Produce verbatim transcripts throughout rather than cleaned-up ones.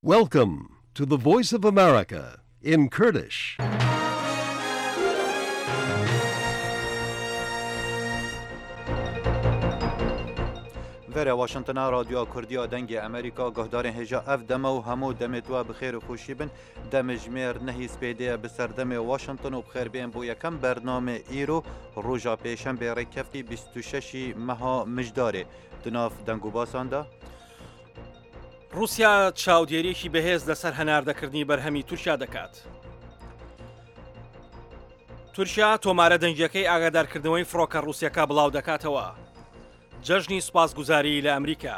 Welcome to the Voice of America in Kurdish. ورا واشنطن رادیو کردیا دنگ امریکا گهدار هجا اف دم و همو دمت و بخیر و خوشی بن دم جمیر نهی سپیده بسر دم واشنطن و بخیر بین بو یکم برنامه ایرو روژا پیشن به رکفتی بیست و شش مها مجداره دناف دنگو باسانده رووسیا چاودێریەکی بەهێز لەسەر هەناردەکردنی بەرهەمی تورکیا دەکات. تورکیا تۆمارە دەنگیەکەی ئاگادارکردنەوەی فڕۆکە ڕووسیەکە بڵاو دەکاتەوە. جەژنی سوپاسگوزاری لە ئەمریکا.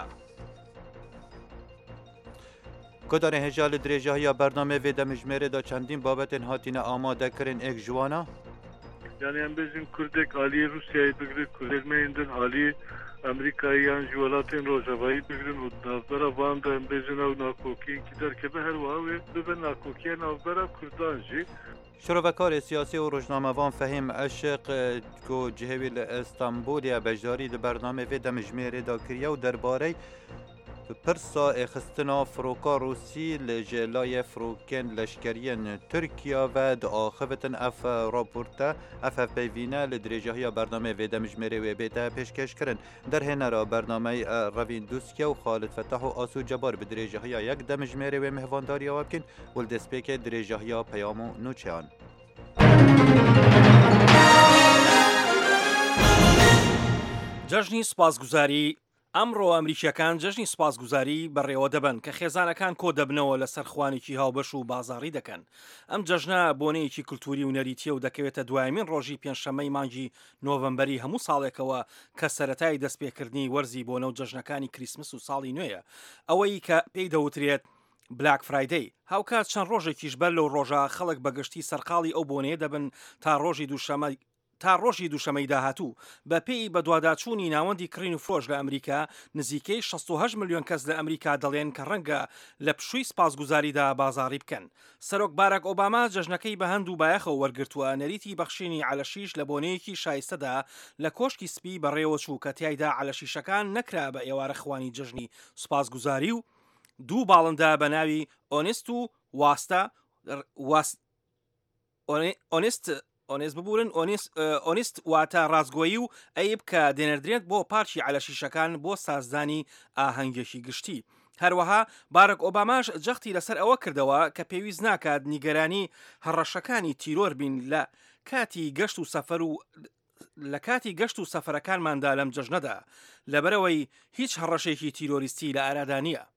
گهدار هجا لە درێژەیە بەرنامە وێ دەمژمێرەدا چەندین بابەتێن هاتینە ئامادەکردن ئێک جوانە؟ Yani em bezin Kurdek aliye Rusya'yı bigrin, Kurdekmeyinden aliye Amerika'yı yani juvalatın Rojava'yı bigrin, navdara banda em bezin av nakokiyin gider kebe her vağı ve ben nakokiye navdara Kurdanji. شروعکار سیاسی و روزنامه‌وان فهیم عشق کو جهوی استانبولیا بجاری د برنامه و دمجمیر دا کریا و درباره پرسا اخستنا فروکا روسی لجلای فروکن لشکریان ترکیا و د آخفتن اف راپورتا اف اف پیوینه لدرجه برنامه و دمجمیر و بیتا پیشکش کرن در هنرا برنامه روین دوسکیا و خالد فتح و آسو جبار به درجه یک دمجمیر و مهوانداری وابکن ولدسپیک درجه پیامو نوچیان جەژنی سوپاسگوزاری ئەمڕۆ ئەمریکیەکان جەژنی سوپاسگوزاری بەڕێوە دەبن کە خێزانەکان کۆ دەبنەوە لەسەر خوانێکی هاوبەش و بازاڕی دەکەن. ئەم جەژنە بۆنەیەکی کولتوری و نەریتیە و دەکەوێتە دوایمین ڕۆژی پێنجشەممەی مانگی نۆڤەمبەری هەموو ساڵێکەوە کە سەرەتای دەستپێکردنی وەرزی بۆنە و جەژنەکانی کریسمس و ساڵی نوێیە. ئەوەی کە پێی دەوترێت بلاک فرایدەی هاوکات چەند ڕۆژێکیش بەر لەو ڕۆژە خەڵک بەگشتی سەرقاڵی ئەو بۆنەیە دەبن تا ڕۆژی دووشەمە تا ڕۆژی دووشەمەی داهاتوو بە پێی بە دوواداچوونی ناوەندی کڕین و فرۆش لە ئەمریکا نزیکەی شەست و هەشت ملیۆن کەس لە ئەمریکا دەڵێن کە ڕەنگە لە پشووی سپاسگوزاریدا بازاڕی بکەن. سەرۆک باراک ئۆباما جەژنەکەی بە هەند و بایەخەوە وەرگرتووە نەریتی بەخشینی عەلەشیش لە بۆنەیەکی شایستەدا لە کۆشکی سپی بەڕێوە چوو کە تیایدا عەلەشیشەکان نەکرا بە ئێوارە خوانی جەژنی سوپاسگوزاری و دوو باڵندا بە ناوی ئۆنست و واستە ئۆنست ئۆنست ببورن ئۆنست واتە ڕازگۆیی و ئەیب کە دێنەردرێت بۆ پارچی عەلەشیشەکان بۆ سازدانی ئاهەنگێکی گشتی. هەروەها بارک ئۆباماش جەختی لەسەر ئەوە کردەوە کە پێویست ناکات نیگەرانی هەڕەشەکانی تیرۆر بین لە کاتی گەشت و سەفەر و لە کاتی گەشت و سەفەرەکانماندا لەم جەژنەدا لەبەرەوەی هیچ هەڕەشێکی تیرۆریستی لە ئارادا نییە.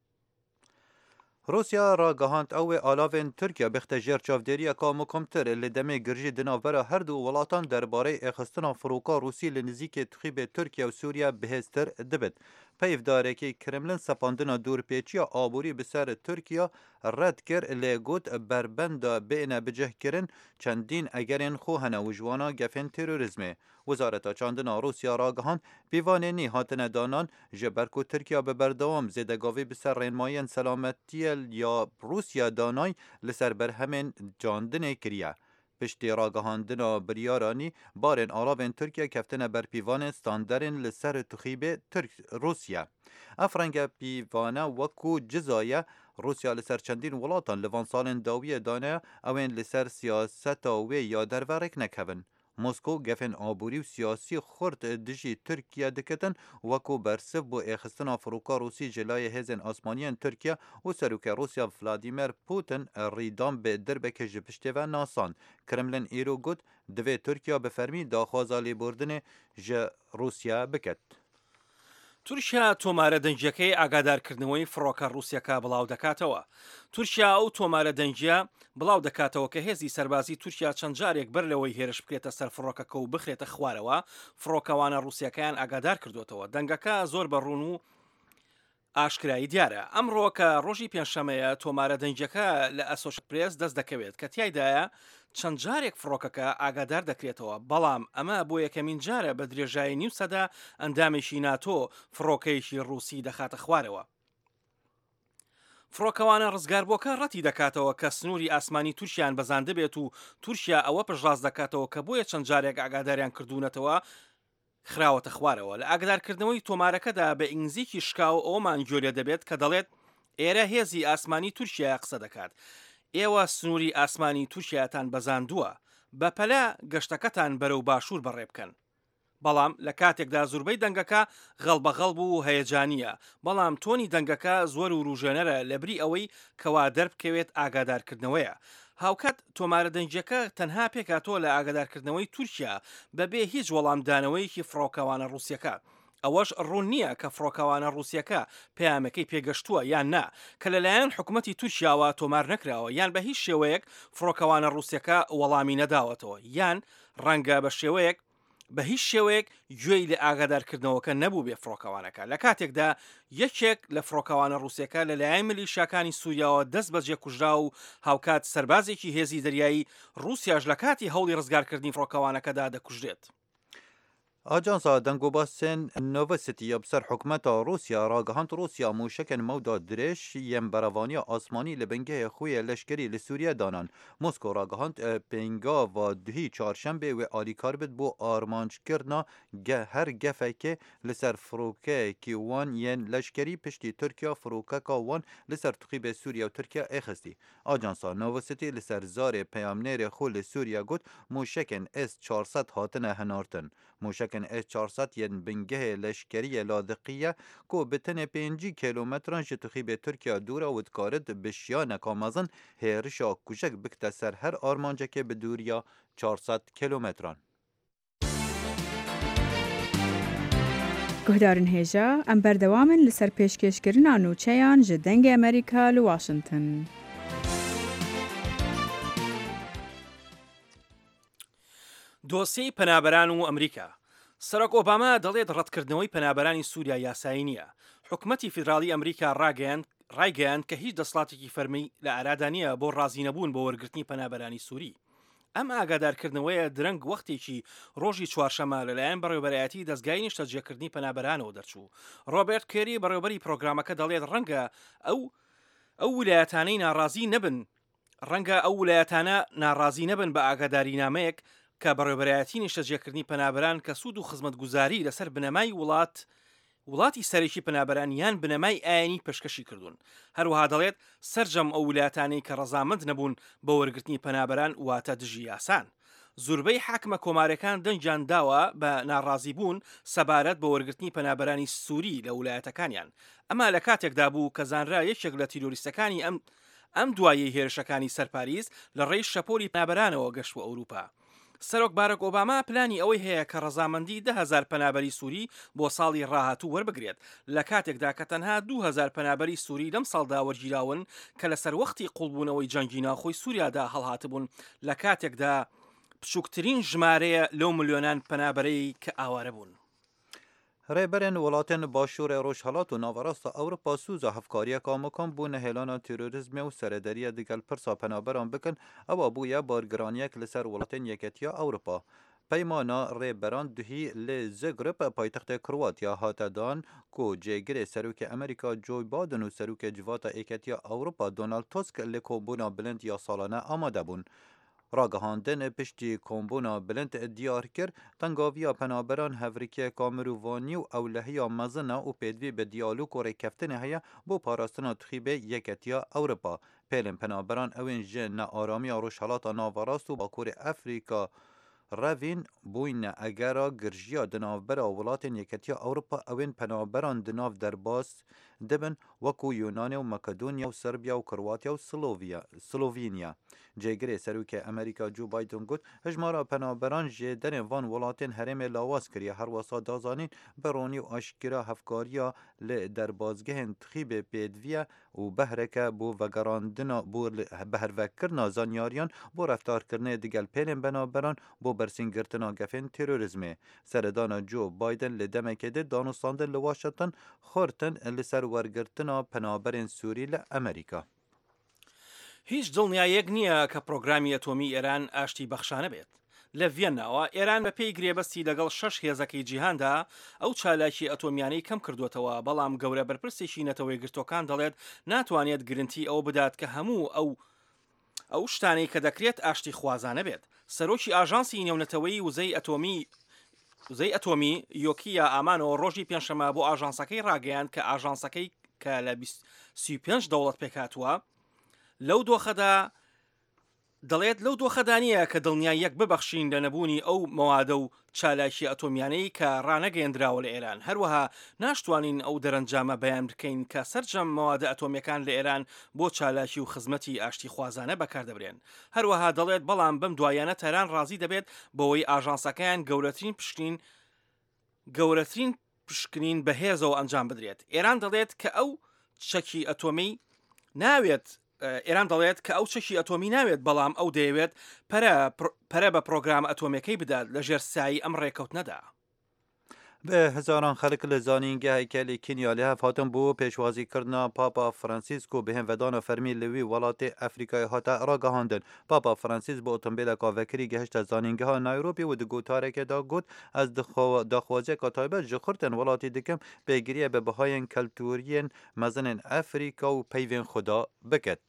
روسیا را گهاند او آلاوین ترکیه بخت جر چاودێریە کامۆکۆمتر لە دەمێ گرژی دناوبەرە هەردوو وڵاتان دەربارەی ئێخستنا فڕۆکە رووسی لە نزیکێ تخیبێ تورکیا و سووریا بەهێزتر دەبێت. پەیڤدارێکی کرملن سەپاندنا دوورپێچیە ئابووری بەسەر تورکیا ڕەت کرد لێ گوت بربەندا بێنە بجهکردن چەندین ئەگەرێن خۆ هەنە وژوانا گەفێن تێرۆریزمێ. وزارەتا چاندنا رووسیا ڕاگەهاند پیوانێنی هاتنە دانان ji ber ku Tirkiya bi berdewam zêdegavî bi ser rênmayên selametiye ya Rûsya danay li ser berhemên candinê kiriye. Piştî ragihandina biryaranî barên alavên Tirkiye keftine ber pîvanên standerên li ser tixîbê Rûsya. Ev renge pîvane wekû ciza ye Rûsya li ser çendîn welatan li van salên dawiyê dane ew ên li ser siyaseta wê ya derverek nekevin. Moskov gefên aborî û siyasî xurt dijî Tirkiye dikitin wekû bersiv bû êxistina Firûka Rûsî ji layê hêzên asmaniyên Tirkiye û serokê Rûsya Vladimir Putin rîdan bê dirbekê ji piştê ve nasan. Kremlin îro got divê Tirkiya bi fermî daxwaza lêbordinê ji Rûsya biket. تورکیا تۆمارە دەنگیەکەی ئاگادارکردنەوەی فڕۆکە ڕووسیەکە بڵاو دەکاتەوە. تورکیا ئەو تۆمارە دەنگیە بڵاو دەکاتەوە کە هێزی سەربازی تورکیا چەند جارێک بەر لەوەی هێرش بکرێتە سەر فڕۆکەکە و بخرێتە خوارەوە فڕۆکەوانە ڕووسیەکەیان ئاگادار کردوێتەوە. دەنگەکە زۆر بەڕوون و ئاشکرایی دیارە. ئەمڕۆ کە ڕۆژی پێنجشەمەیە تۆمارە دەنگیەکە لە ئەسۆشێتد پرێس دەست دەکەوێت کە تیایدایە چەند جارێک فڕۆکەکە ئاگادار دەکرێتەوە، بەڵام ئەمە بۆ یەکەمین جارە بە درێژایی نیو سەدا ئەندامێکی ناتۆ فڕۆکەیەکی ڕووسی دەخاتە خوارەوە. فڕۆکەوانە ڕزگاربووەکە ڕەتی دەکاتەوە کە سنووری ئاسمانی تورکیان بەزاندە بێت و تورکیا ئەوە پشتڕاست دەکاتەوە کە بۆیە چەند جارێک ئاگاداریان کردوونەتەوە خراوەتە خوارەوە. لە ئاگدارکردنەوەی تۆمارەکەدا بە ئینگلیزیکی شکاو ئەومان گوێ لێ دەبێت کە دەڵێت ئێرە هێزی ئاسمانی تورکیا قسە دەکات. ئێوە سنووری ئاسمانی تورکیاتان بەزاندووە، بەپەلا گەشتەکەتان بەرەو باشوور بەڕێ بکەن. بەڵام لە کاتێکدا زوربەی دەنگەکە غەڵبەغەڵب و هەیەجانیە، بەڵام تۆنی دەنگەکە زۆر و ڕوژێنەرە لەبری ئەوەی کەوا دەربکەوێت ئاگادارکردنەوەیە. هاوکات تۆمارە دەنجەکە تەنها پێکاتۆ لە ئاگادارکردنەوەی تورکیا بەبێ هیچ وەڵامدانەوەیکی فڕۆکەوانە ڕووسیەکە. ئەوەش ڕوون نییە کە فڕۆکەوانە ڕووسیەکە پەیامەکەی پێگەشتووە یان نا، کە لەلایەن حکوومەتی تورکیاوە تۆمار نەکراوە یان بە هیچ شێوەیەک فڕۆکەوانە ڕووسیەکە وەڵامی نەداوەتەوە، یان ڕەنگە بە شێوەیەک بە هیچ شێوەیەک گوێی لە ئاگادارکردنەوەکە نەبوو بێ فڕۆکەوانەکە. لە کاتێکدا یەکێک لە فڕۆکەوانە ڕووسیەکە لەلایەن میلیشیاکانی سووریاوە دەست بەجێ کوژرا و هاوکات سەربازێکی هێزی دەریایی ڕووسیاش لە کاتی هەوڵی ڕزگارکردنی فڕۆکەوانەکەدا دەکوژرێت. ئاجانسا دەنگۆباستên Novositiya بسەر حکومەتا رووسیا ڕاگەهاند رووسیا موشکên مەودا درێژ yên berevaniya asmanî li bingehê xwe yê leşkerî li Sûriye danan. Moskov ڕاگەهاند pêngava duhî çarşembê wê alîkar bit bo armanckirina her gefekê li ser firokeyekî wan yên leşkerî piştî Tirkiya firokeka wan li ser tixîbê Sûriye û Tirkiye ê xistî. Ajansa Novositî li ser zarê peyamnêrê xwe li Sûriye got mûşekên S çar sed hatine henartin. Mûşekên S çar sed yên bingehê leşkeriyê ladiqiye ku bi tenê pêncî kilometran ji tixîbê Tirkiya dûr e û dikarin bi şiyaneka mezin hêrişa kuşek bikte ser her armancekê bi dûriya çar sed kilometran. Guhdarên hêja em berdewamin li ser pêşkêşkirina nûçeyan ji dengê Amerîka li Washington. دۆسیەی پەنابەران و ئەمریکا. سەرۆک ئۆباما دەڵێت ڕەتکردنەوەی پەنابەرانی سووریا یاسایی نییە. حکوومەتی فیدراڵی ئەمریکا ڕایگەیاند کە هیچ دەسڵاتێکی فەرمی لە ئارادا نییە بۆ ڕازی نەبوون بۆ وەرگرتنی پەنابەرانی سووری. ئەم ئاگادارکردنەوەیە درەنگ وەختێکی ڕۆژی چوارشەمە لەلایەن بەڕێوەبەرایەتی دەستگای نیشتەجێکردنی پەنابەرانەوە دەرچوو. ڕۆبێرت کێری بەڕێوەبەری پرۆگرامەکە دەڵێت ڕەنگە ئەو ئەو ویلایەتانەی ناڕازی نەبن ڕەنگە ئەو ویلایەتانە ناڕازی نەبن بە ئاگاداری نامەیەک کە بەڕێوەبەرایەتی نیشتەجێکردنی پەنابەران کە سوود و خزمەتگوزاری لەسەر بنەمای وڵات وڵاتی سەرێکی پەنابەران یان بنەمای ئاینی پێشکەشی کردوون. هەروەها دەڵێت سەرجەم ئەو ویلایەتانەی کە ڕەزامەند نەبوون بە وەرگرتنی پەنابەران واتە دژی یاسان. زوربەی حاکمە کۆمارەکان دەنجیان داوە بە ناڕازی بوون سەبارەت بە وەرگرتنی پەنابەرانی سووری لە ویلایەتەکانیان. ئەمە لە کاتێکدا بوو کە زانرا یەکێک لە تیرۆریستەکانی ئەم ئەم دوایەی هێرشەکانی سەرپاریز لە ڕێی شەپۆلی پەنابەرانەوە گەشتوە ئەوروپا. سەرۆک بارەک ئۆباما پلانی ئەوەی هەیە کە ڕەزامەندی ده هەزار پەنابەری سووری بۆ ساڵی ڕاهاتوو وەربگرێت لە کاتێکدا کە تەنها دوو هەزار پەنابەری سووری لەم ساڵدا وەرگیراون کە لەسەر وەختی قوڵبوونەوەی جەنگی ناوخۆی سووریادا هەڵهاتبوون لە کاتێکدا بچووکترین ژمارەیە لەو ملیۆنان پەنابەرەی کە ئاوارە بوون. Rêberên welatên Başûrê Rojhilat û Navarasta Ewropa sûza hevkariyeka Mokom bûne hêlana terorîzmê û serederiya digel pirsa penaberan bikin, ewa bûye bargiraniyek li ser welatên Yeketiya Ewropa. Peymana rêberan duhî lê Zagreb paytextê Kroatiya hate dan ku cêgirê Serokê Amerîka Joe Biden û Serokê Civata Êketiya Ewropa Donald Tusk lê kombûna bilind ya salane amade bûn. Ragihandin piştî kombûna bilind diyar kir, tengaviya penaberan hevrîkiyeka mirovanî û ewlehiya mezin û pêdivî bi diyalog û rêkeftinê heye bo parastina tixîbê Yeketiya Ewropa. Pêlên penaberan ewên ji nearamiya Rojhilata Navarast û Bakurê Efrîka revîn bûyne egera girjiya di navbera welatên Yeketiya Ewropa ewên penaberan di nav derbas dibin wekû Yunanê û Makedoniya û Serbiya û Kroatiya û Slovîniya. Cêgirê Serokê Amerîka Joe Biden got hejmara penaberan jê derên van welatên herêmê lawas kiriye her wesa dazanîn beronî û eşkira hevkariya li derbazgehên tixîbê pêdiviye û behreke bo vegerandina bo behervekirina zanyariyan bo reftarkirinê digel pêlên penaberan bo bersîngirtina gefên terorîzmê. Seredana Joe Biden li demekê de danûstandin li Washington xortin li ser wergirtina penaberên Sûrî li Amerîka. هیچ دڵنیایەک نییە کە پرۆگرامی ئەتۆمی ئێران ئاشتی بەخشانە بێت. لە ڤێنناوە ئێران بە پێی گرێبەستی لەگەڵ شەش هێزەکەی جیهاندا ئەو چالاکی ئەتۆمیانەی کەم کردوێتەوە، بەڵام گەورە بەرپرسێکی نەتەوەی گرتوەکان دەڵێت ناتوانێت گرنتی ئەو بدات کە هەموو ئەو ئەو شتانەی کە دەکرێت ئاشتی خوازانە بێت. سەرۆکی ئاژانسی نێونەتەوەی وزەی ئەتۆمی وزەی ئەتۆمی یۆکیە ئامانەوە ڕۆژی پێنجشەمە بۆ ئاژانسەکەی ڕاگەیاند کە ئاژانسەکەی کە لە سی و پێنج دەوڵەت پێکاتووە لەو دۆخەدا دەڵێت لەو دۆخەدانیە کە دڵنیای یەک ببەخشین لە نەبوونی ئەو مەوادە و چالاکی ئەتۆمیانەی کە ڕانەگەیەندراوە لە ئێران. هەروەها ناشتوانین ئەو دەرەنجامە بەیان بکەین کە سەرجەم مەوادە ئەتۆمیەکان لە ئێران بۆ چالاکی و خزمەتی ئاشتی خوازانە بەکاردەبرێن. هەروەها دەڵێت بەڵام بەم دوایانە تەران ڕازی دەبێت بەوەی ئاژانسەکەیان گەورەترین پشتین گەورەترین پشکنین بەهێزەوە ئەنجام بدرێت. ئێران دەڵێت کە ئەو چەکی ئەتۆمی ناوێت ئێران دەڵێت کە ئەو چەکی ئەتۆمی ناوێت بەڵام ئەو دەیەوێت پەرە بە پرۆگرام ئەتۆمیەکەی بدات لە ژێر سایی ئەم ڕێکەوتنەدا. به هزاران خلق لزانینگه هیکل کنیا لی هفاتن بو پیشوازی کردنا پاپا فرانسیسکو به همودان فرمی لوی ولات افریقای هاتا را گهاندن. پاپا فرانسیس با اتومبیل کاوکری گهشت زانینگه ها نایروبی و دگو تارک دا گود از دخوازه کتایبه جخورتن ولاتی دکم بگیریه به بهاین کلتورین مزن افریقا و پیوین خدا بکت.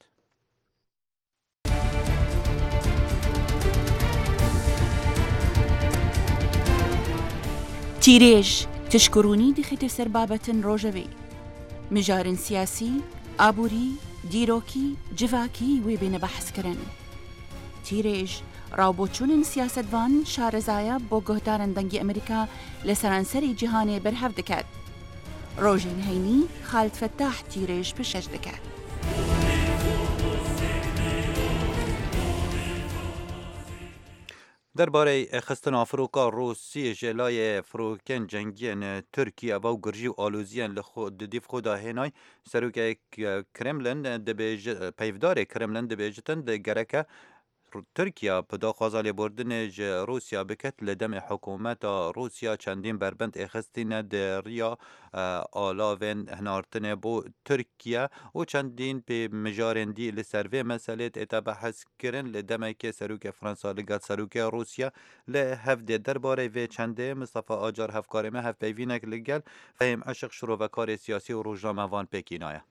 تیرێژ تشکرونی دیخێتە سەر بابەتن ڕۆژەوەی مژارن سیاسی ئابووری دیرۆکی جڤاکی وێ بێنە بەحسکردن. تیرێژ ڕاوبۆچوونن سیاسەتوان شارەزایە بۆ گۆهدارن دەنگی ئەمریکا لە سەرانسەری جیهانێ بەرهەف دەکات. ڕۆژین هەینی خالد فەتاح تیرێژ پشەش دەکات. درباره خستن فروکا روسی جلای فروکن جنگین ترکیه و گرجی و آلوزیان لخود دیف خدا هنای سروک کرملن دبیج پیفدار کرملن دبیجتن د گرکه ترکیه پدا خوازال بردن ج روسیا بکت لدم حکومت روسیا چندین بربند اخستین در ریا آلاوین هنارتن بو ترکیه و چندین پی مجارندی لسروی مسئله اتا بحث کرن لدم که سروک فرانسا لگت سروک روسیا لهفده درباره و چنده مصطفى آجار هفکارمه هف بیوینک لگل فهم عشق شروع و کار سیاسی و روزنامه وان پکینایه.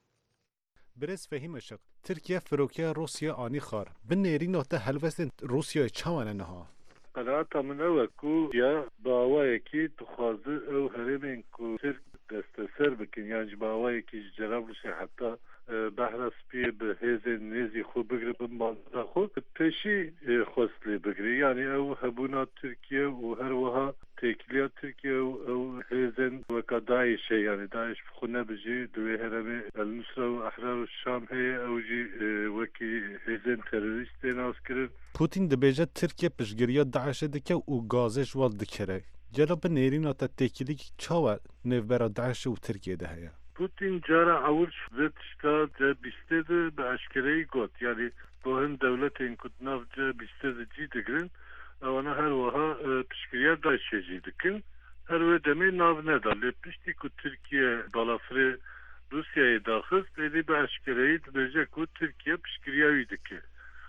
برز فهیم اشق ترکیه فروکیه روسیا آنی خار بنیری نوته هلوستن روسیا چوانه نها قناعت من اوکو یا باوایی که تخوازه او هرمین که ترک دست سر بکن یعنی باوایی که جراب لشه حتی بحر سپی به هیز نیزی خود بگره بمانده خود پیشی خواستلی بگره یعنی او هبونا ترکیه و هر وها تکلیات ترکیه او هیزن وکا داعشه یعنی داعش خونه بجی دوی هرمی النصره و احرار الشام هی او جی وکی هیزن تروریست ناس کرن. پوتین دبیجه ترکیه پشگریه داعش دکه و گازش وال دکره جلب نیرین تا تکیلی چاوه نوبرا داعش و ترکیه ده هیا پوتین جارا اول شده تشتا جا بیسته ده به اشکرهی گوت یعنی با هم دولت این کتناف جا بیسته ده جی دگرن اونا هر وها پشکریه دایشه جی دکن هر وی دمی ناو ندا لی پشتی که ترکیه بالافر روسیه داخست ایدی به اشکرهی دبیجه که ترکیه پشکریه وی دکه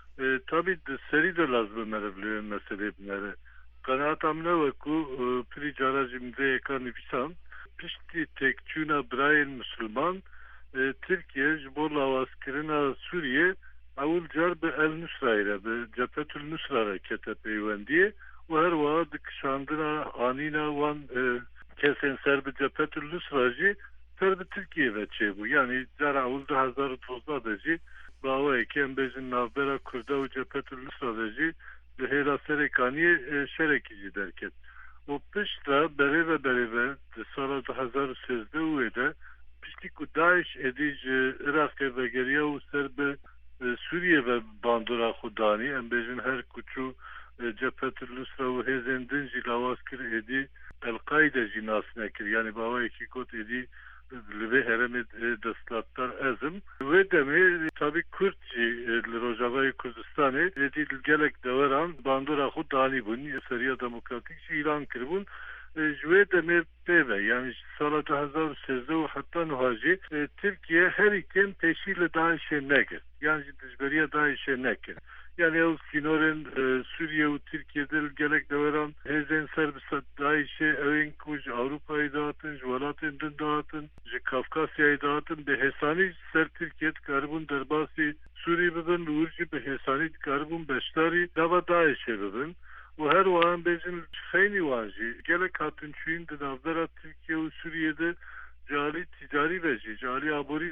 تابی سری ده لازم مربلیه مسئله بنره قناعت امنه وکو پری جارا جمده اکان نویسان پشتی تکچونا برای مسلمان ترکیه جبور لاوازکرنا سوریه اول جار به النصره به جبهت النصره کته پیوندیه و هر وقت کشاندنا آنینا وان کسین سر به جبهت النصره جی سر به ترکیه و چه بو یعنی جار اول دو هزار و دوازده جی باوی که ام بیزن نافبرا کرده و جبهت النصره جی به هیرا سرکانی شرکی جی درکت و پشت را بره و بره و سال دو هزار و سیزده ویده پشتی که داعش ادیج عراق و گریه و سر به سوریه و باندورا خودانی ام بیجن هر کچو جبهت النصره و هزندن جی لواز کر ادی القاعده جی ناس نکر یعنی باوی که کت ادی لبه هرم دستلاتار ازم و دمی تابی کرد جی لروجاوی کردستانی ادی گلک دوران باندورا خودانی بونی سریا دموکراتیک جی ایران کربون جوه دمی پیوه یعنی سال دو هزار و سیزده و حتی نهاجی ترکیه هر ایکن پیشی لداعش نگر یعنی دجبریه داعش نکر yani o sinoren Suriye ve Türkiye'de gelek deveran hezen serbisat daişe evin kuj Avrupa'yı dağıtın, Jvalatın'dan dağıtın, Kafkasya'yı dağıtın, behesani ser Türkiye karbon derbasi Suriye bebin, Urci behesani karbon beştari dava daişe bebin. ve her waan bezin xeyli wanjî gelek hatin çûyîn di navbera Tirkiye û Sûriyê de carî ticari ve jî carî aborî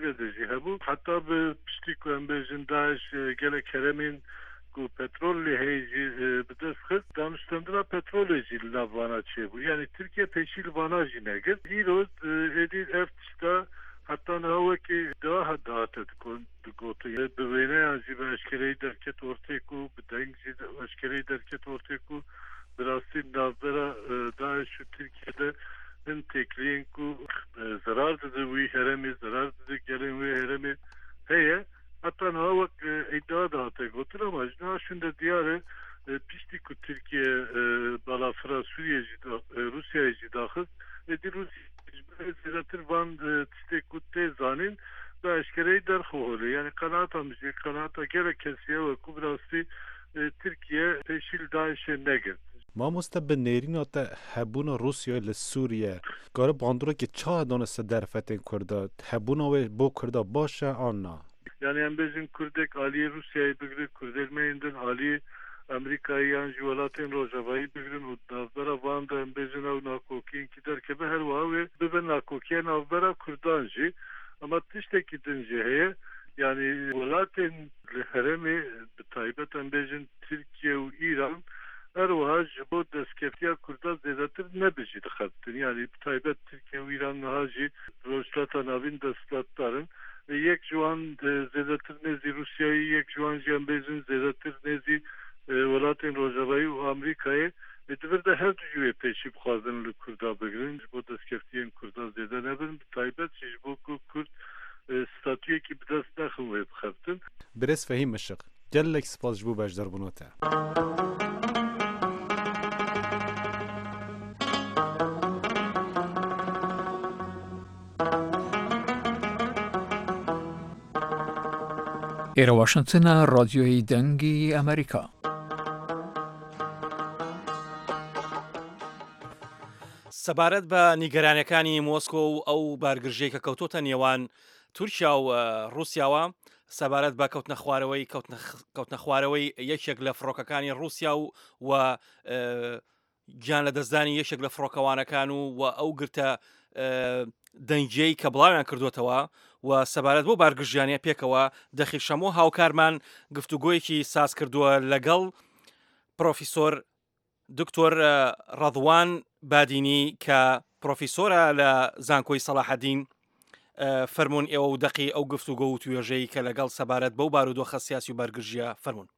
بيجن داعش جل كرمين كو بترول اللي هيجي بدس خد دانشتندرا بترول يجي لافانا تشيبو يعني تركيا بيشي لافانا جي نجد هيروز ادي افتشتا حتى هو كي داها داتا تكون تقوطي ببينه انجي باشكري دركت ورتيكو بدنج جي باشكري دركت ورتيكو براسي نافبرا داعش وتركيا ده انتكلين كو zarar دوي هرمي zarar دي جلوي هرمي هي حتى هو iddia da tegotur ama jna şimdi diyare pişti ku Türkiye balafra Suriye Rusya daxil edi Rusya ziratir van tiste ku tezanin ve aşkere der xoğulu yani kanata müzik kanata gerek kesiye ve kubrası Türkiye peşil daişe negir. ما مستبد نيرين تا هبونا روسيا لسوريا قال باندرا كي چا دونست درفتين كردا هبونا و بو كردا باشه آنا yani em bezin Kurdek Ali Rusya'yı bigri Kurdelmeyinden Ali Amerika'yı yan jivalatin Rojava'yı bigrin udnazlara vanda em bezin av nakokin kider kebe her vaha ve bebe nakokiyen avbera Kurdanji ama tişteki dinci heye yani volatin heremi taybet em bezin Türkiye ve İran her vaha jibo deskeftiya Kurda zedatir ne bejid xattin yani taybet Türkiye ve İran haji Rojlata navin deslatların یک جوان زیادتر نزی روسیایی یک جوان جنبیزن زیادتر نزی ولات روزاوایی و آمریکایی اتفاق ده هر دوی پیشی بخوادن لکردا بگیرن جبو دستکفتین کردا زیاده نبرن تایبت جبو کرد ستاتویی که بدست نخواه بخفتن برس فهیم مشق جلک سپاس جبو بجدر بنوته ئێرە واشنگتنە ڕادیۆی دەنگی ئەمریکا. سەبارەت بە نیگەرانەکانی مۆسکۆ و ئەو بارگرژەی کە کەوتۆتە نێوان تورکیا و رووسیاوە سەبارەت بە کەوتنە خوارەوەی کەوتنە خوارەوەی یەکێک لە فڕۆکەکانی رووسیا و و گیان لە دەستدانی یەکێک لە فڕۆکەوانەکان و و ئەو گرتە دەنگیەی کە بڵاویان کردوتەوە و سەبارەت بۆ بارگرژیانە پێکەوە دەخیشەمەوە هاوکارمان گفتوگۆیەکی ساز کردووە لەگەڵ پرۆفیسۆر دکتۆر ڕەضوان بادینی کە پرۆفیسۆرە لە زانکۆی سەلاحەدین فەرمونون ئێوە و دەقی ئەو گفتوگۆ و توێژەی کە لەگەڵ سەبارەت بەو بارودۆخە سیاسی و بارگرژیە فەرمونون.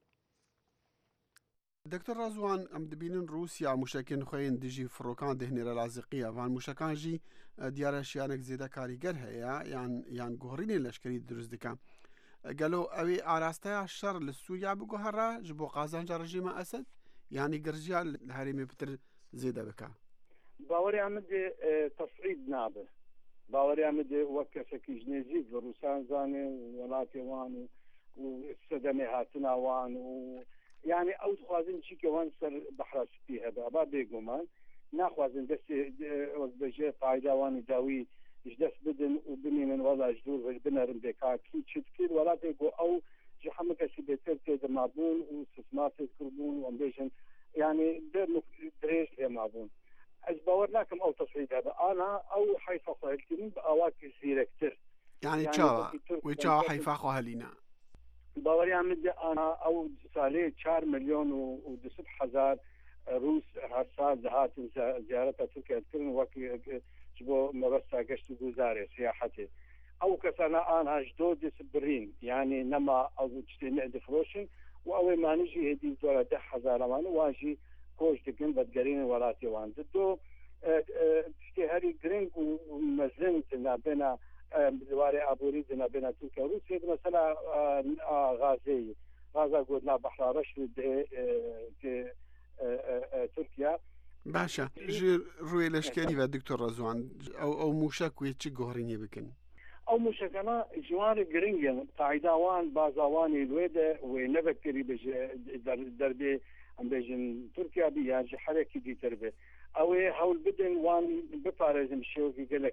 دکتۆر ڕەزوان ئەم دەبینن رووسیا موشکên xwe yên dijî firokan dêhnêre laziqiya van mûşekan jî diyara şiyanek zêde karîger heye yan yan guherînê leşkerî durist dikin. Gelo ew ê arasteya şer li Sûriya biguhere ji bo qazanca rejîma Esed yanî girjiya li herêmê pitir zêde bike. باوەریا من دێ تەسعید نابێ باوەریا من دێ وەک کەسێکی ژنێزیک لە رووسان زانێ وڵاتی وان و سەدەمێ هاتنە وان و يعني او تخوازن شي كوان سر بحر سپی هذا با بيگومان ناخوازن دست وزبجه قاعده وان داوي جدس بدن وبني من وضع جدور بنرم بكا كي تشكيل ولا بيگو او جحمك شي بيتر تد مابون واستثمار تكربون وامبيشن يعني دريش يا مابون از باور لكم او تصعيد هذا انا او حيفا خالتين باواكي زيركتر يعني تشا ويتشا حيفا خالينا باوري عمد انا او سالي چهار مليون و دوست هزار روس هر سال هات زيارة تركيا تكرن وكي جبو مرسى قشت وزارة سياحتي او كسانا انا جدود سبرين يعني نما او تشتي دفروشن واول ما نجي هدي دولة ده هزار مان واجي كوش دقن بدقرين ولاتي وان زدو تشتي هاري جرينج ومزنت بين دواري ابوري زنا بين تركيا وروسيا مثلا غازي غازا قلنا بحر رشد في تركيا باشا جي روي لشكري و دكتور رضوان او او موشك ويتشي غوريني بكن او موشكنا جوار جرينجن قاعدوان بازواني الويده ونبكري بج دربي ام بيجن تركيا بيا حركه دي تربه او هول بدن وان بفارزم شو في قال لك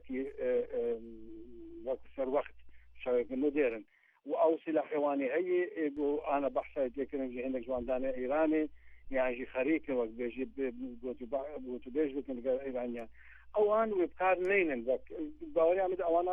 وقت وقت شويه مودرن او سلاح حيواني هي انا بحثي ذكر عندك جوان دانا ايراني يعني خريكه وقت بيجي بوتو بيج بكن ايرانيا او ان وبكار لينن باوري عمد او انا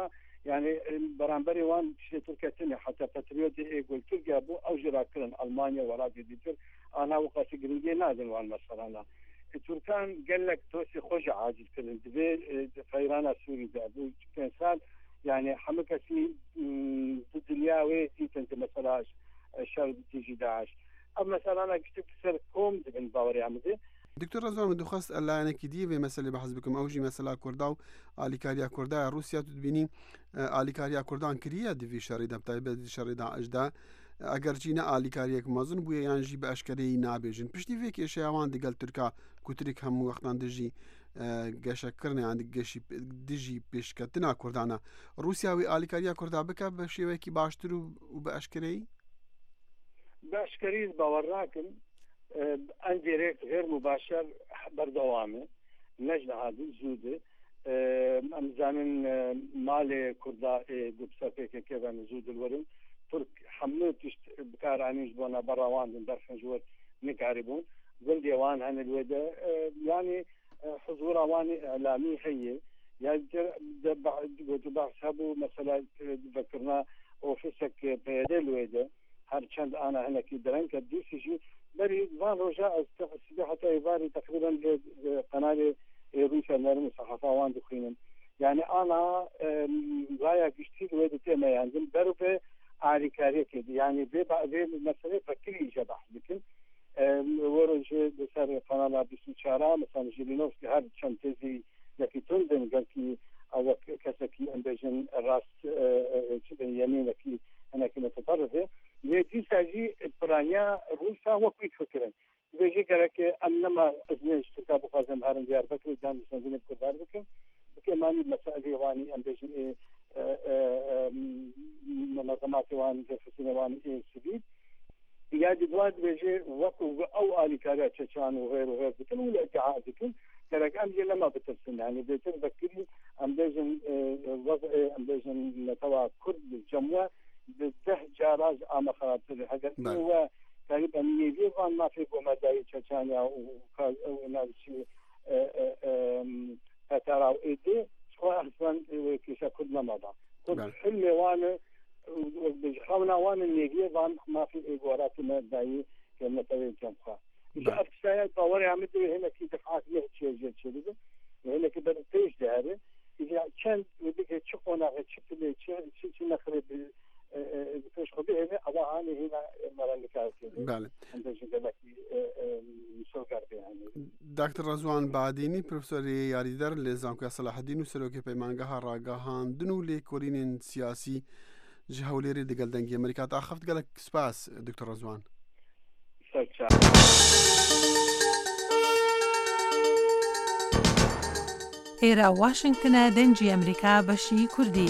يعني برانبري وان شيء تركيا تاني حتى باتريوت يقول تركيا بو أو جراكرن ألمانيا ولا ديتر أنا وقت جرينجي نازل وان مثلا تركان قال لك توسي خوش عاجل كلن دبي فيرانا سوري ده بو كإنسان يعني حمكسي ضد الياوي تيتنت مثلا شر تيجي داعش أما مثلا أنا كتبت سر كوم دبن باوري عمدي دكتور رضوان من دخست الله يعني كدي في مسألة بحسبكم أوجي مسألة كرداو آليكاريا كردا روسيا تدبيني آليكاريا كردان كريا دي شريدة بتاعي شريدة أجدا اگر جينا آليكاريا كمازن بو يعني جي بأشكالي نابجن بشتي فيك إشياوان دقل تركا كتريك هم وقتان دجي قاشا كرنا عندك قاشي دجي بيشكتنا كردانا روسيا وي آليكاريا كردا بكا بشيوكي باشترو وبأشكالي بأشكالي باوراكم انديريكت غير مباشر بردوامه نجنا هذه زوده ام زانن مال كردا دبسافيك كيفان زود الورم ترك حملت بكار عنيش بونا براوان درفن جوات نقاربون قل ديوان عن الودا يعني حضور اواني اعلامي هي يعني بحسبوا مثلا ذكرنا اوفيسك بيدل الودا هر چند انا هنا كي درن كدوسي شي بري فان رجاء حتى يباري تقريبا قناه روسيا نرمي صحافه وان دخينن يعني انا رايا قشتي الودا تما يعني بربه آليكاريا كده يعني بي مثلا فكري جبح لكن ورج بسر قناه بسوچارا مثلا جيلينوفسكي هر چند تزي لكي تندن قال كي او كسكي امبيجن راس يمين لكي انا كنا تطرفه يجي ساجي برانيا روسا وكيت فكرا بيجي كرك انما ازنيش كتاب قاسم هارن ديار فكر دام سنين كبار بك كمان المسائل واني امبيجن منظمات وان جفسين وان سبيل يجي دواد بيجي وقو او آليكاريا تشان وغير وغير بكل ولا ادعاء بكل كرك امجي لما بترسل يعني بتذكري امبيجن وضع امبيجن نتوى كرد الجموع بده جاراج اما خاطر هذا هو تقريبا يجي ما في مداي تشانيا ونالشي فترى ايدي سواء اصلا كيش كلنا مضى كل حلم وانا بجحونا وانا نيجي وان ما في ايجورات مداي كما تبي جنبها اذا افسايا باوري عملت هنا كي دفعات له شيء شيء شيء هنا كده تيجي ده اذا كان بدك تشوفنا تشوف لي شيء شيء نخرب بتوش خبيه هنا أضاء عني هنا مرة اللي كانت بله عند جنبك مسوقر يعني دكتور رضوان بعديني بروفيسور ياریدر لزانکو صلاح الدین و سروک پیمانگاه راگاهان دنو لیکورین سیاسی جهوليري دقل دنگي امريكا تاخفت قالك سباس دكتور رضوان ئێرە واشنگتنە دەنگی ئەمریکا بەشی کوردی.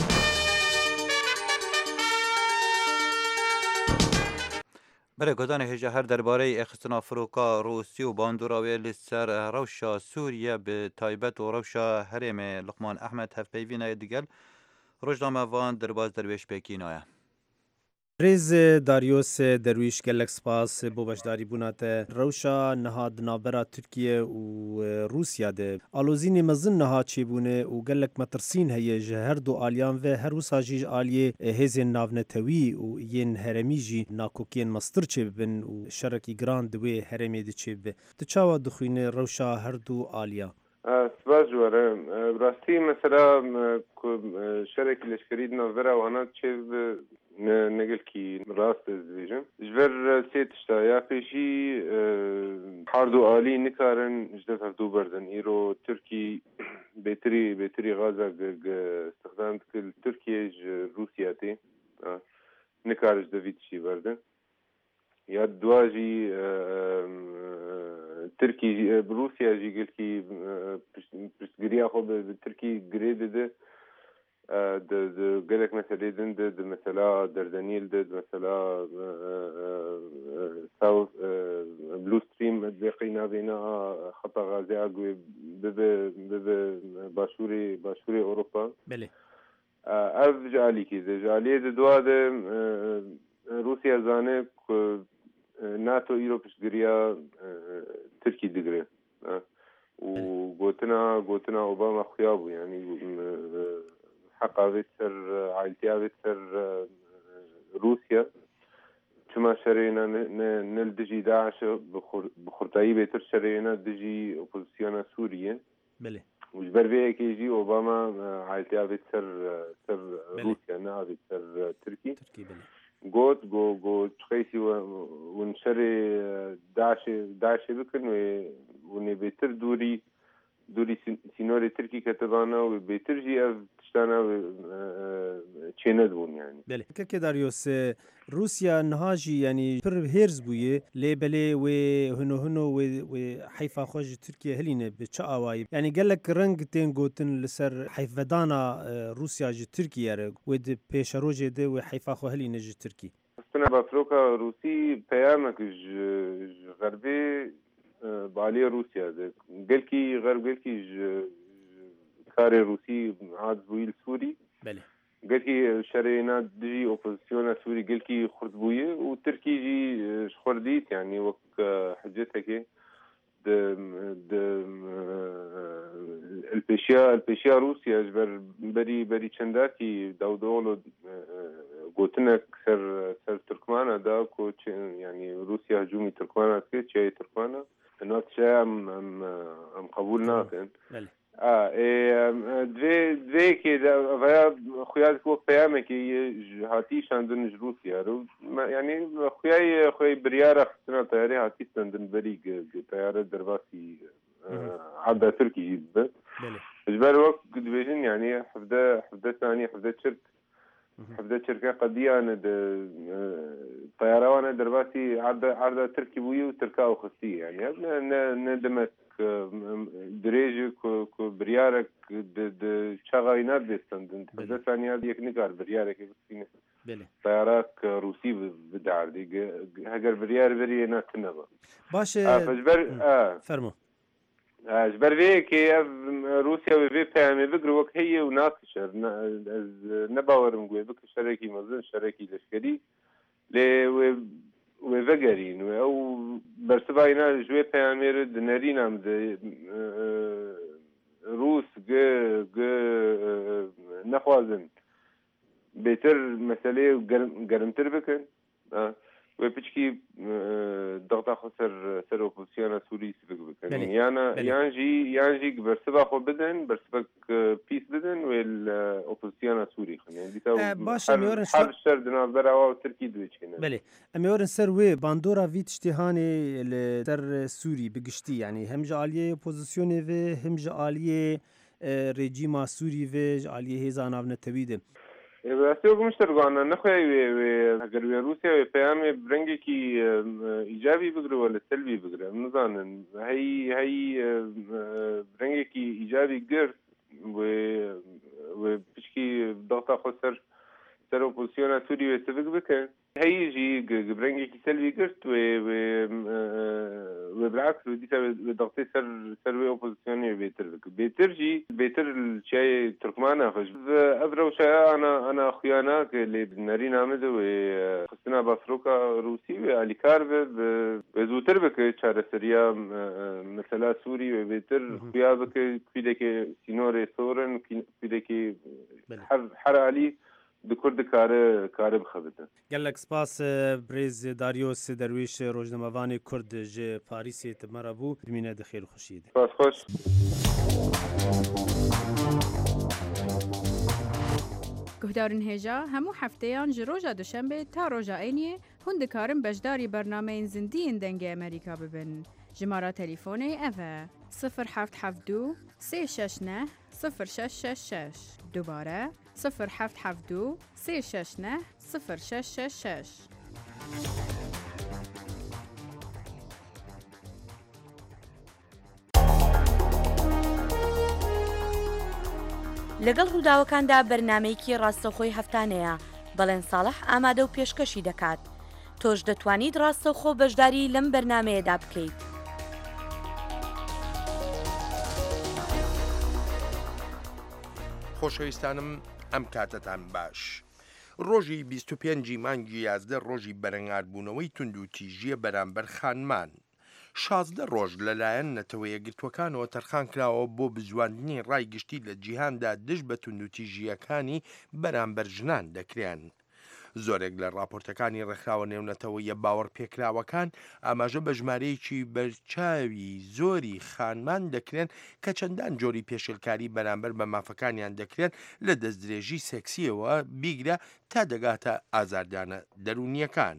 برای گذان هجا هر درباره اخستنا فروکا روسی و باندوراوی لسر روشا سوریه به تایبت و روشا هرم لقمان احمد هف پیوینه دیگل روشنامه وان درباز درویش پیکینایه. ریز داریوس درویش گلک سپاس بو بشداری بونات روشا نهاد نابرا ترکیه و روسیا ده آلوزین مزن نها چی بونه و گلک مترسین هی جهر دو آلیان و هر وساجیج آلیه هزین ناونتوی و ین هرمی جی ناکوکین مستر چی بن و شرکی گراند دوی هرمی دی چی بن تچاوا دخوین روشا هر دو آلیا سپاس جواره براستی مثلا شرکی لشکری نوورا وانا چی نقل كي راس الزيجن جبر سيت اشتايا فيشي حاردو آلي نكارن جدف هفدو بردن ايرو تركي بيتري بيتري غازا استخدام كل تركيا روسياتي نكار جدفيت شي بردن يا دواجي تركي بروسيا جي قلت كي برسقريا خو بتركي قريد ده د د ګلک مسلې دند د مثلا دردنیل د مثلا ساوث بلو ستریم د قینا بنا خط غازي اگوي د د باشوري باشوري اوروبا بله اف جالي کی د جالي د دوا د روسيا زانه ناتو ایروپش ګریا ترکی دګره و ګوتنا ګوتنا اوباما خيابو يعني حقا بێت سەر عیلتیا بێت سەر رووسیا چما شەرێنە نل دژی داعش بخورتایی بێتر شەرێنە دژی ئۆپۆزیسیۆنە سووریە وجبەر بەیەکێژی ئۆباما عیلتیا بێت سەر سەر رووسیا نابێت سەر ترکی گوت گۆ گۆ تخەیسی ون شەرێ داعشێ بکن ونێ بێتر دووری دووری سینۆری ترکی کەتەبانە و بێترژی ئەv تشتانە چێنە بوون یانی کەکێ داریۆس رووسیا نهاژی ینی پر هێرز بوویە لێ بەلێ وێ هنۆ هنۆ وێ حیفا خۆشی تورکیە هەلینە بە چه ئاوایی ینی گەلک ڕەنگ تێن گوتن لەسەر حیفەدانا رووسیا ji تورکیەرە وێ پێشە ڕۆژێ دێ وێ حیفا خۆ هەلینە ji تورکی خستنە بەفرۆکە رووسی پەیامێک غەربێ بالية روسيا قالكي غير قالكي كاري روسي عاد بويل سوري بله قالكي شرينا دجي اوبوزيسيون سوري قالكي خرطبويه وتركي جي خرديت يعني وك حجتك د د البيشيا البيشيا روسيا جبر بري بري چنداكي داودولو قوتنك سر سر تركمانا دا كو يعني روسيا هجومي تركمانا كي شيء تركمانا نوت شيء ام ام ام قبول ناكن اه اي دوي دوي كي فيا خويا كو بيامك هاتي شاندن روسيا يعني خويا خويا برياره خصنا طياري هاتي شاندن بريق طياره درباسي عبدا تركي جدا جبال وقت قد بيجن يعني حفده حفده ثانيه حفده شرك حفده شركه قضيه انا طياره وانا درباسي عرضه عرضه تركي بوي وتركا وخصيه يعني ندمك دريج كو كو بريارك د شغاينات بيستندن حفده ثانيه ديك نقار بريارك بسينه بله طيارات روسي بدعر دي هاجر بريار بري ناس نبا باش اه فجبر اه فرمو جبر في كي روسيا وفي بيامي بقرا وك هي وناقشر نباور مقوي بك شركي مزن شركي لشكري لي وفقرين او برسباينا جوي بيامي دنارينا مد روس ج ج نخوازن بيتر مسألة قرمتر بكن اه وبيشكي ضغط خسر سر اوبوزيسيون سوري سبك بكن يعني يانجي يانجي برسبا خو بدن برسبك بيس بدن والاوبوزيسيون سوري يعني دي باش اميورن حرب الشر دنا براو تركي دويش كنا بله اميورن سر وي باندورا فيت اشتهاني لتر سوري بقشتي يعني هم جاليه اوبوزيسيون و هم جاليه ريجيما سوري و جاليه هزاناف نتويده بسیار مشترکانه نخواهی و اگر وی روسیا و پیام برنگی کی ایجابی بگره ولی سلبی بگره نزانن هی هی برنگی کی ایجابی گرد و و پیشکی ضغط خسر سر اپوزیسیون سوری و سبک بکن هی جی برنگی کی سلبی گرد و و و بالعكس وديتا ضغطي سر سر وي اوبوزيسيوني بيتر بيتر جي بيتر الشيء تركمانا فج ابرو شيء انا انا اخويانا اللي بنارين عمد وخصنا بافروكا روسي والي كارب وزوتر بك شار سريا مثلا سوري وبيتر خويا بك فيدك سينوري سورن فيدك حر حر علي دكرد كار كار بخبته قال لك سباس بريز داريوس درويش روجنمواني كرد ج باريس تمربو بمينه دخيل خوشيد سباس خوش گهدارن هجا همو هفتهان جروجا دوشنبه تا روجا اینیه هند کارم بجداری برنامه زندین دنگ امریکا ببن جماره تليفوني اوه صفر هفت هفت دو سه شش نه صفر شش شش شش دوباره صفر هفت هفت دو سه شش نه صفر شش شش شش لەگەڵ ڕووداوەکاندا بەرنامەیەکی ڕاستەوخۆی هەفتانەیە بەڵێن ساڵح ئامادە و پێشکەشی دەکات تۆش دەتوانیت ڕاستەوخۆ بەشداری لەم بەرنامەیەدا بکەیت. خۆشەویستانم ئەم کاتتان باش. ڕۆژی بیست و پێنجی مانگی یازدە ڕۆژی بەرەنگاربوونەوەی تونند و تیژیە بەرامبەر خانمان. شازدە ڕۆژ لەلایەن نەتەوە یەکگرتوەکانەوە تەرخان کراوە بۆ بزواندنی ڕای گشتی لە جیهاندا دژ بە توندوتیژیەکانی بەرامبەر ژنان دەکرێن. زۆرێک لە راپۆرتەکانی ڕێکخراوە نێونەتەوەیە باوەڕ پێکراوەکان ئاماژە بە ژمارەیەکی بەرچاوی زۆری خانمان دەکرێن کە چەندان جۆری پێشێلکاری بەرامبەر بە مافەکانیان دەکرێن لە دەستدرێژی سێکسیەوە بیگرە تا دەگاتە ئازاردانە دەرونیەکان.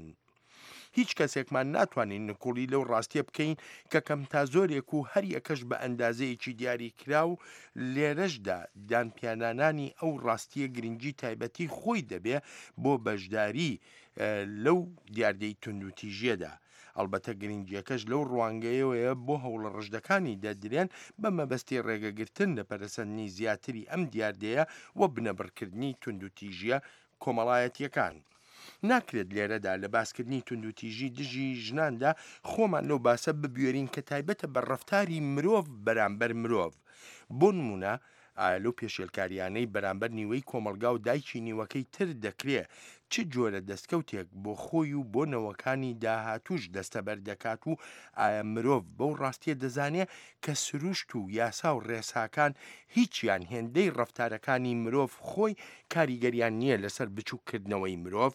هیچ کەسێکمان ناتوانین نکوڵی لەو ڕاستیە بکەین کە کەم تا زۆرێک و هەر یەکەش بە ئەندازەیەکی دیاری کراو لێرەشدا دانپیانانانی ئەو ڕاستیە گرنگی تایبەتی خۆی دەبێ بۆ بەشداری لەو دیاردەی توندوتیژیەدا. ئەلبەتە گرنگیەکەش لەو ڕوانگەیەوەیە بۆ هەوڵە ڕژدەکانی دەدرێن بە مەبەستی ڕێگەگرتن لە پەرسەندنی زیاتری ئەم دیاردەیە و بنەبڕکردنی توندوتیژیە کۆمەڵایەتیەکان. ناکرێت لێرەدا لە باسکردنی توندوتیژی دژی ژناندا خۆمان لەو باسە ببوێرین کە تایبەتە بە ڕەفتاری مرۆڤ بەرامبەر مرۆڤ. بۆ نمونە ئالۆ پێشێلکاریانەی بەرامبەر نیوەی کۆمەلگا و دایکی نیوەکەی تر دەکرێت چ جۆرە دەستکەوتێک بۆ خۆی و بۆ نەوەکانی داهاتوش دەستەبەر دەکات و ئایا مرۆڤ بەو ڕاستیە دەزانێت کە سروشت و یاسا و ڕێساکان هیچیان هێندەی ڕەفتارەکانی مرۆڤ خۆی کاریگەریان نییە لەسەر بچووکردنەوەی مرۆڤ.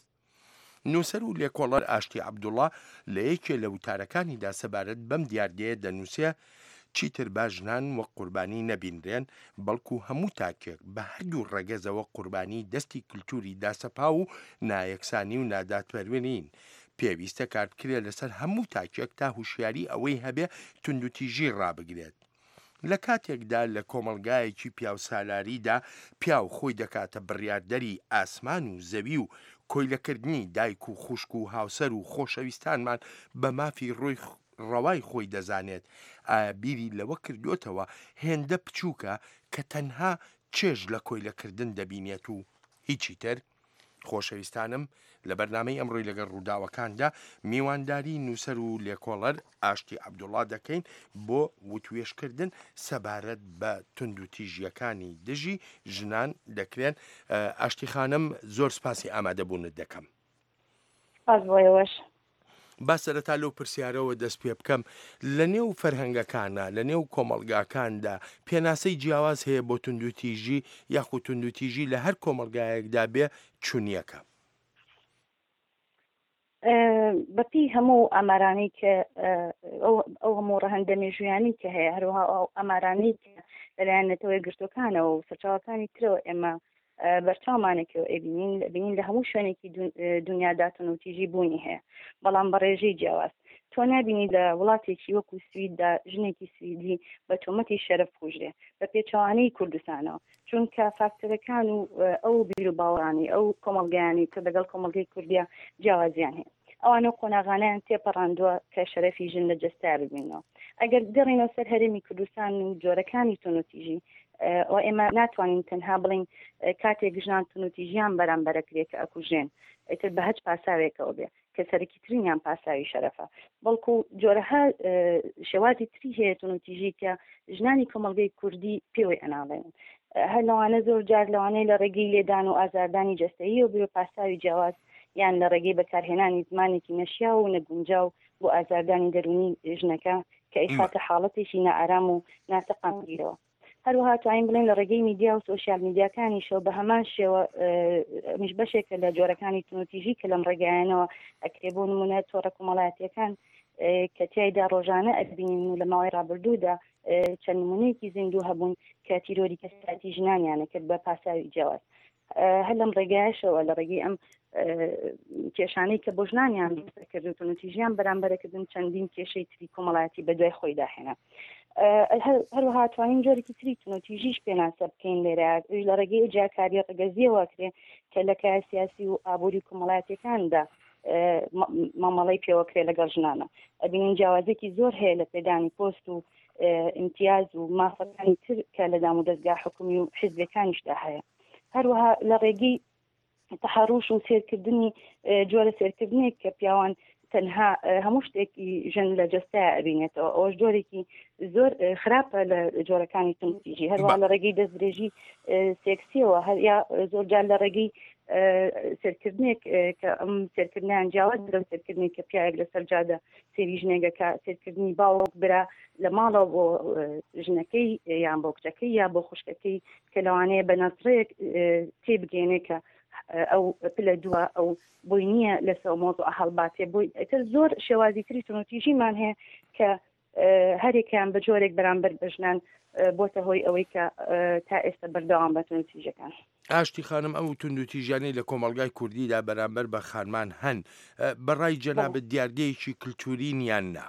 نووسەر و لێکۆڵەر ئاشتی عەبدوڵڵا لە یەکێ لە وتارەکانیدا سەبارەت بەم دیاردەیە دەنووسێ چیتر با ژنان وە قوربانی نەبینرێن بەڵکو هەموو تاکێک بە هەردوو ڕەگەزەوە قوربانی دەستی کللتوری داسەپا و نایەکسانی و ناداتپەروێنین. پێویستە کارکرێ لەسەر هەموو تاکێک تا هوشیاری ئەوەی هەبێ توندوتیژی ڕابگرێت. لە کاتێکدا لە کۆمەلگایەکی پیاو سالاریدا پیاو خۆی دەکاتە بڕیاردەری ئاسمان و زەوی و کۆیلەکردنی دایک و خوشک و هاوسەر و خۆشەویستانمان بە مافی ڕۆی ڕەوای خۆی دەزانێت. ئایا بیری لەوە کردوتەوە هێندە بچووکە کە تەنها چێژ لە کۆیلەکردن دەبینێت و هیچی تر؟ خۆشەویستانم لە بەرنامەی ئەمڕۆی لەگەڵ ڕووداوەکاندا میوانداری نووسەر و لێکۆڵەر ئاشتی عەبدوڵڵا دەکەین بۆ وتوێشکردن سەبارەت بە توندوتیژیەکانی دژی ژنان دەکرێن. ئاشتی خانم زۆر سپاسی ئامادەبوونت دەکەم. با سەرەتا لەو پرسیارەوە دەست پێ بکەم لە نێو فەرهەنگەکانە لە نێو کۆمەڵگاکاندا پێناسەی جیاواز هەیە بۆ توندوتیژی یاخود توندوتیژی لە هەر کۆمەڵگایەکدا بێ چونیەکە؟ بەپی هەموو ئامارانەی کە ئەو هەموو ڕەهەندە مێژویانی کە هەیە هەروەها ئەمارانەی کە لەلایەن نەتەوەی گرتوەکانەوە و سەرچاوەکانی ترەوە ئێمە بەرچاومانێکەوە ئەبینین بینین لە هەموو شوێنێکی دنیادا توندوتیژی بوونی هەیە، بەڵام بە ڕێژەی جیاواز. تۆ نبینی لە وڵاتێکی وەکو سویددا ژنێکی سویدی بە تۆمەتی شەرەف کوژرێ بە پێچەوانەی کوردستانەوە، چونکە فاکتەرەکان و ئەو بیر و باوەڕانی ئەو کۆمەڵگەیانی کە لەگەڵ کۆمەڵگەی کوردیا جیاوازیان هەیە. ئەوانە قۆناغانیان تێپەڕاندووە کە شەرەفی ژن لە جەستا ببینەوە. ئەگەر دەڕینەوە سەر هەرێمی کوردستان و جۆرەکانی توندوتیژی و ئێمە ناتوانین تەنها بڵین کاتێک ژنان توندوتیژیان بەرامبەرەکرێت کە ئەکوژێن ئیتر بە هەچ پاساوێکەوە بێ کە سەرەکی ترینیان پاساوی شەرەفە، بەڵکو جۆرەها شێوازی تری هەیە توندوتیژی کە ژنانی کۆمەڵگەی کوردی پێوەی ئەناڵێن. هەر لەوانە زۆر جار لەوانەیە لە ڕێگەی لێدان و ئازاردانی جەستەیی و بێ پاساوی جیاواز یان لە ڕێگەی بەکارهێنانی زمانێکی نەشیا و نەگونجاو بۆ ئازاردانی دەرونی ژنەکە کە ئیخاتە حاڵەتێکی نائارام و ناتەقانگیرەوە. هەروەها توانین بڵێن لە ڕێگەی میدیا و سۆشیال میدیاکانیشەوە بە هەمان شێوە میش بەشێکە لە جۆرەکانی توندوتیژی کە لەم ڕێگایانەوە ئەکرێ بۆ نمونە تۆڕە کۆمەڵایەتیەکان کە تیایدا ڕۆژانە ئەبینین و لە ماوەی ڕابردوودا چەند نمونەیەکی زیندوو هەبوون کە تیرۆری کەساتی ژنانیانە کرد بە پاساوی جیاواز. هەر لەم ڕێگایشەوە لە ڕێگەی ئەم کێشانەی کە بۆ ژنانیان کرد و توندوتیژیان بەرامبەرەکردن چەندین کێشەی تری کۆمەڵایەتی بە دوای خۆی داهێنا. هەروەها توانین جۆرێکی تری توندوتیژیش پێناسە بکەین لێرە لە ڕێگەی جیاکاری ڕێگەزیەوە کرێ کە لە کار سیاسی و ئابووری کۆمەڵایەتیەکاندا مامەڵەی پێوەکرێ لەگەڵ ژنانە. ئەبینین جیاوازێکی زۆر هەیە لە پێدانی پۆست و ئیمتیاز و مافەکانی تر کە لە دام و دەستگا حکومی و حیزبەکانیشدا هەیە. هەروەها لە ڕێگەی تەحەڕوش و سێرکردنی جۆرە سێرکردنێک کە پیاوان تەنها هەموو شتێکی ژن لە جەستایە ئەبینێتەوە، ئەوەش جۆرێکی زۆر خراپە لە جۆرەکانی توندوتیژی. هەروەها لە ڕێگەی دەستدرێژی سێکسیەوە هەر یا زۆر جار لە ڕێگەی سێرکردنێک کە ئەم سێرکردنیان جیاواز لەو سێرکردنی کە پیاەک لە سەرجادە سێری ژنێگەکە سێرکردنی باوەک برا لە ماڵەوە بۆ ژنەکەی یان بۆ کچەکەی یا بۆ خوشکەکەی کە لەوانەیە بە نەسڕەیەک تێبگەێنێ کە ئەو پلە دووە ئەو بۆی نییە لەسەر مۆزوع هەڵباتێ بۆی ئەتر زۆر شێوازی تری تونوتیژیمان هەیە کە هەرێکیان بە جۆرێک بەرامبەر بژنان بۆتە هۆی ئەوەی کە تا ئێستا بەردەوام بە تونوتیژەکان. ئاشتی خانم ئەو توندوتیژانەی لە کۆمەڵگای کوردیدا بەرامبەر بە خانمان هەن بەڕای جەنابەت دیاردەیەکی کللتوری نیان نا.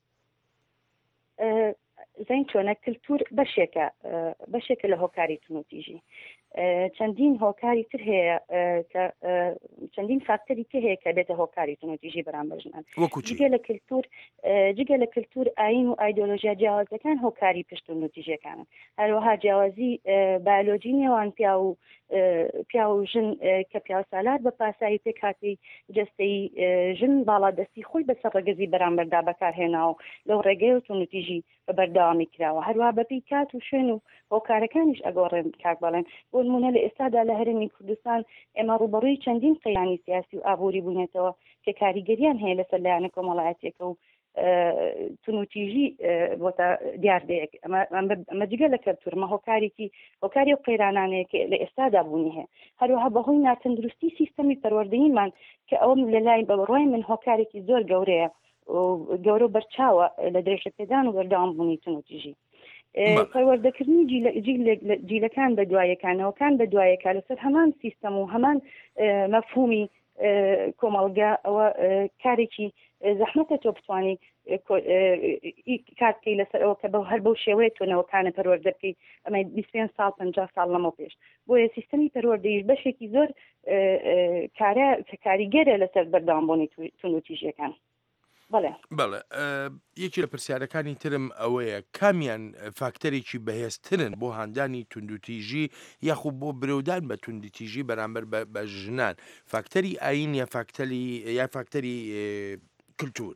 زین چۆنە کللتور بەشێکە بەشێکە لە هۆکاری تونوتیژی. چەندین هۆکاری تر هەیە کە چەندین فاکتەری تر هەیە کە بێتە هۆکاری تونوتیژی بەرامبەر ژنان. جگە لە کللتور جگە لە کللتور ئاین و ئایدۆلۆژیا جیاوازەکان هۆکاری پشت تونوتیژیەکانن. هەروەها جیاوازی بایۆلۆژی نێوان پیا و پیا و ژن کە پیا و سالار بە پاسایی پێک هاتی جەستەی ژن باڵا دەستی خۆی بەسەر ڕێگەزی بەرامبەردا بەکارهێناوە لەو ڕێگەی و تونوتیژی بە بەردەوامی کراوە. هەروەها بەپی کات و شوێن و هۆکارەکانیش ئەگۆڕێن کاک بەڵێن بۆ نمونە لە ئێستادا لە هەرێمی کوردستان ئێمە ڕوبەڕووی چەندین قەیانی سیاسی و ئابووری بوونێتەوە کە کاریگەریان هەیە لەسەر لایەنە کۆمەڵایەتێکە و تونوتیژی بۆتە دیاردەیەک ئەمە جگە لە کەلتورمە هۆکارێکی هۆکاری و قەیرانانەیە کە لە ئێستادا بوونی هەیە. هەروەها بەهۆی ناتەندروستی سیستەمی پەروەردەییمان کە ئەوم لە لای بەڕای من هۆکارێکی زۆر گەورەیە گەورە و بەرچاوە لە درێژە پێدان و بەردەوام بوونی تونوتیژی. پەروەردەکردنی جیلەکان بە دوایەکانەوەکان بە دوایەکە لەسەر هەمان سیستەم و هەمان مەفهومی کۆمەڵگا ئەوە کارێکی زەحمەتە تۆ بتوانی کاتکەی لەسەر ئەوە کە بە هەر بەو شێوەیە تۆنەوەکانە پەروەردە بکەی ئەمە بیست و پێنج ساڵ پەنجا ساڵ لەمە پێش. بۆیە سیستەمی پەروەردەییش بەشێکی زۆر کاریگەرە لەسەر بەردەوامبوونی تونوتیژیەکان. بەڵێ بەڵێ یەکی لە پرسیارەکانی ترم ئەوەیە کامیان فاکتەرێکی بەهێزترن بۆ هاندانی توندوتیژی یاخود بۆ برەودان بە توندوتیژی بەرامبەر بە ژنان فاکتەری ئاین یا فاکتەری یا فاکتەری کللتور.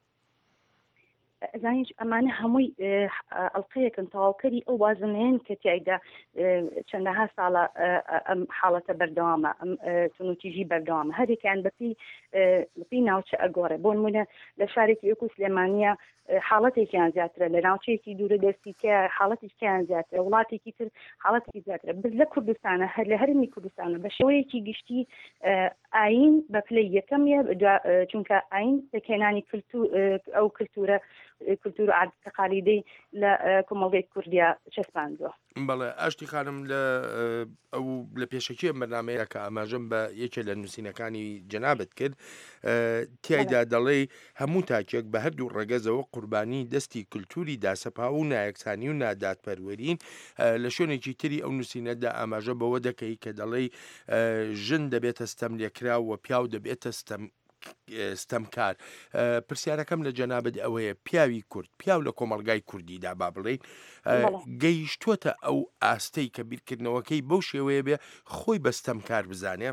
زانیش ئەمانە هەمووی ئەڵلقەیەکن تەواوکەری ئەو وازنێن کە تایدا چەندەها ساڵە ئەم حاڵەتە بەردەوامە ئەم تونوتیژی بەردەوامە هەرێکیان بەپی بەپی ناوچە ئەگۆڕێ بۆ نمونە لە شارێکی وەکو سلێمانیە حاڵەتێکیان زیاترە لە ناوچەیەکی دوورە دەستی کە حاڵەتێکیان زیاترە وڵاتێکی تر حاڵەتێکی زیاترە بز لە کوردستانە هەر لە هەرمی کوردستانە بە شێوەیەکی گشتی ئاین بە پلەی یەکەمیە چونکە ئاین دەکێنانی ئەو کللتورە کللتور و عادەتەقالیدەی لە کۆمەڵگەی کوردیا چەسپاندووە. بەڵێ ئاشتی خانم لە ئەو لە پێشەکی بەرنامەیە کە ئاماژەم بە یەکێ لە نووسینەکانی جەنابەت کرد تیایدا دەڵێ هەموو تاکێک بە هەردوو ڕێگەزەوە قوربانی دەستی کللتوری داسەپا و نایەکسانی و نادادپەروەرین لە شوێنێکی تری ئەو نووسینەدا ئاماژە بەوە دەکەی کە دەڵێ ژن دەبێتە ستەم لێکرا و پیاو دەبێتە ستەم ستەمکار. پرسیارەکەم لە جەنابەت ئەوەیە پیاوی کورد پیاو لە کۆمەڵگای کوردیدا با بڵێن گەیشتووەتە ئەو ئاستەی کە بیرکردنەوەکەی بەو شێوەیە بێ خۆی بە ستەمکار بزانێ؟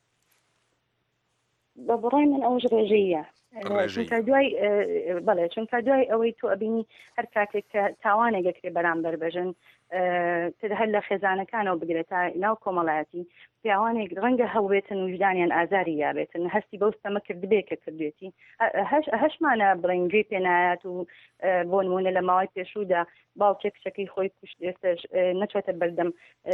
بە بڕای من ئەوش ڕێژەیە چونکە دوای بەڵێ چونکە دوای ئەوەی تۆ ئەبینی هەر کاتێک کە تاوانێک گەکرێ بەرامبەر بەژن هەر لە خێزانەکانەوە بگرێت تا ناو کۆمەڵایەتی پیاوانێک ڕەنگە هەوێتن وجدانیان ئازاری یابێتن هەستی بەو ستەمە کردبێ کە کردوێتی هەشمانە بڵێنگوێ پێنایەت و بۆ نمونە لە ماوەی پێشوودا باوکێک کچەکەی خۆی کوشت ئێستاش نەچێتە بەردەم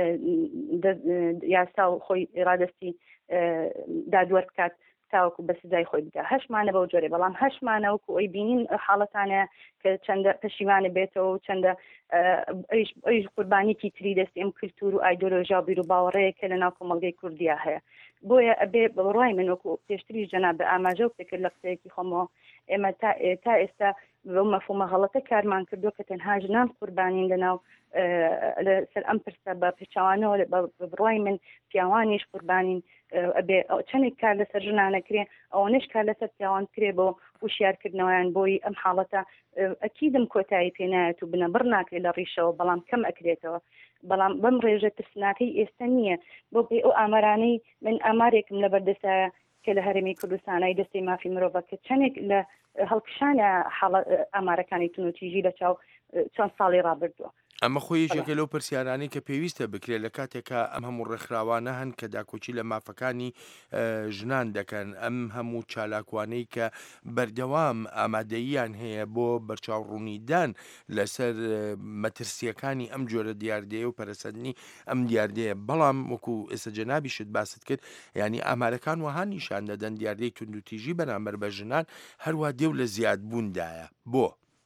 یاسا و خۆی ڕادستی دادوەر بکات تاوەکو بە سزای خۆی بگە هەشمانە بەو جۆرێ بەڵام هەشمانە وەکو ئەوی بینین حاڵەتانەیە کە چەندە پەشیوانە بێتەوە و چەندە ئەویش قوربانیکی تری دەستی ئەم کللتور و ئایدۆلۆژیا و بیر و باوەڕەیە کە لە ناو کۆمەڵگەی کوردیا هەیە. بۆیە ئەبێ بەڕای من وەکو پێشتری جەناب بە ئاماژە و پێکرد لە قسەیەکی خۆمەوە ئێمە تا ئێستا بەو مەفهومە غەڵەتە کارمان کردووە کە تەنها ژنان قوربانین لەناو لەسەر ئەم پرسە بە پێچەوانەوە بڕای من پیاوانیش قوربانین ئەبێ چەندێک کار لەسەر ژنانەکرێ ئەوە نش کار لەسەر پیاوان کرێ بۆ وشیارکردنەوەیان بۆی ئەم حاڵەتە ئەکیدم کۆتایی پێنایەت و بنەبڕ ناکرێت لە ڕیشەوە بەڵام کەم ئەکرێتەوە بەڵام بەم ڕێژە ترسناکەی ئێستا نییە بۆ بێ ئەو ئامارانەی من ئامارێکم لە بەردەستایە کە لە هەرێمی کوردستانای دەستی مافی مرۆڤ کە چەندێک لە هەڵکشانە ئامارەکانی تونوتیژی لە چاو چەند ساڵی ڕابردووە ئەمە خۆیەکێکە لەو پرسیارانی کە پێویستە بکرێت لە کاتێکە ئەم هەموو ڕێکخراوانە هەن کە داکۆچی لە مافەکانی ژنان دەکەن، ئەم هەموو چالاکوانەی کە بەردەوام ئامادەییان هەیە بۆ بەرچاوڕوونیدان لەسەر مەترسیەکانی ئەم جۆرە دیاردەیە و پەرەسەندنی ئەم دیاردەیە. بەڵام وەکو ئێستا جەنابیشت باست کرد، ینی ئامارەکان وەها نیشان دەدەن دیاردەی توندوتیژی بەرامبەر بە ژنان هەروە دێو لە زیادبووندایە. بۆ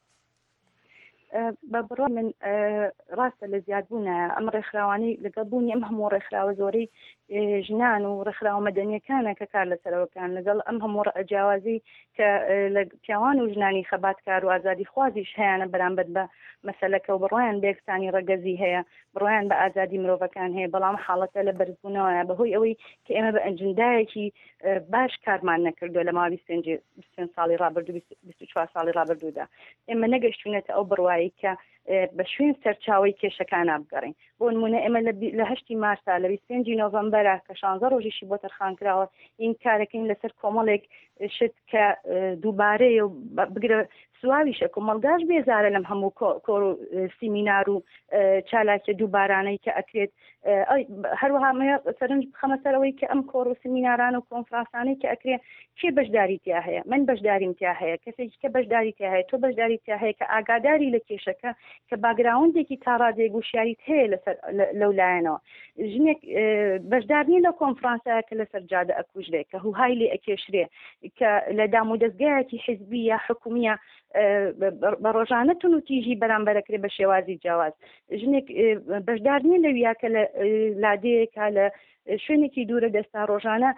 بە بڕۆ من ڕاستە لە زیادبوونە ئەم ڕێکخراوانی لەگەڵبوونی ئەم هەموو ڕێکخراوە زۆرەی ژنان و ڕێکخراوە مەدەنیەکانە کە کار لەسەرەوەکان لەگەڵ ئەم هەموو جیاوازی کە لە پیاوان و ژنانی خەباتکار و ئازادی خوازیش هەیەە بەرامبەر بە مەسەلەکە و بڕۆیان بێکستانی ڕەگەزی هەیە، بڕۆیان بە ئازادی مرۆڤەکان هەیە، بەڵام حاڵەتە لە بەرزبوونەوەیە بەهۆی ئەوەی کە ئێمە بە ئەنجندایەکی باش کارمان نەکردو لە ماوەی پێنج ساڵی ڕابردوو بیست و چوار ساڵی ڕابردوودا. ئێمە نەگەشتوونەتە ئەو بڕوایی کە بە شوێن سەرچاوی کێشەکان بگەڕین. بۆ نمونە ئێمە لە هەشتی مارسا لە بیست و پێنجی نۆڤەمبەرە کە شانزە ڕۆژیشی بۆ تەرخانکراوە این کارەکەین لەسەر کۆمەڵێک شت کە دووبارەیە و بگرە سواویشە کۆمەڵگاش بێزارە لەم هەموو کۆر و سیمینار و چالاکە دووبارانەی کە ئەکرێت. هەروەها سەرنج بخەمە سەرەوەی کە ئەم کۆر و سیمیناران و کۆنفرانسانەی کە ئەکرێت کێ بەشداری تیا هەیە؟ من بەشداریم تیا هەیە، کەسێکی کە بەشداری تیا هەیە، تۆ بەشداری تیا هەیە کە ئاگاداری لە کێشەکە کە باگراوندێکی تاڕادێک و شیاریت هەیە لەسەر لەولایەنەوە. ژنێک بەشدار نیە لە کۆنفرانسایە کە لەسەر جادە ئەکوژرێ کە هوهای لێ ئەکێشرێ کە لە دام و دەستگایەکی حیزبی یا حکومیە بە ڕۆژانە تونوتیژی بەرامبەرەکرێ بە شێوازی جیاواز. ژنێک بەشدار نیە لەویا کە لە لادەیەکە لە شوێنێکی دوورە دەستا ڕۆژانە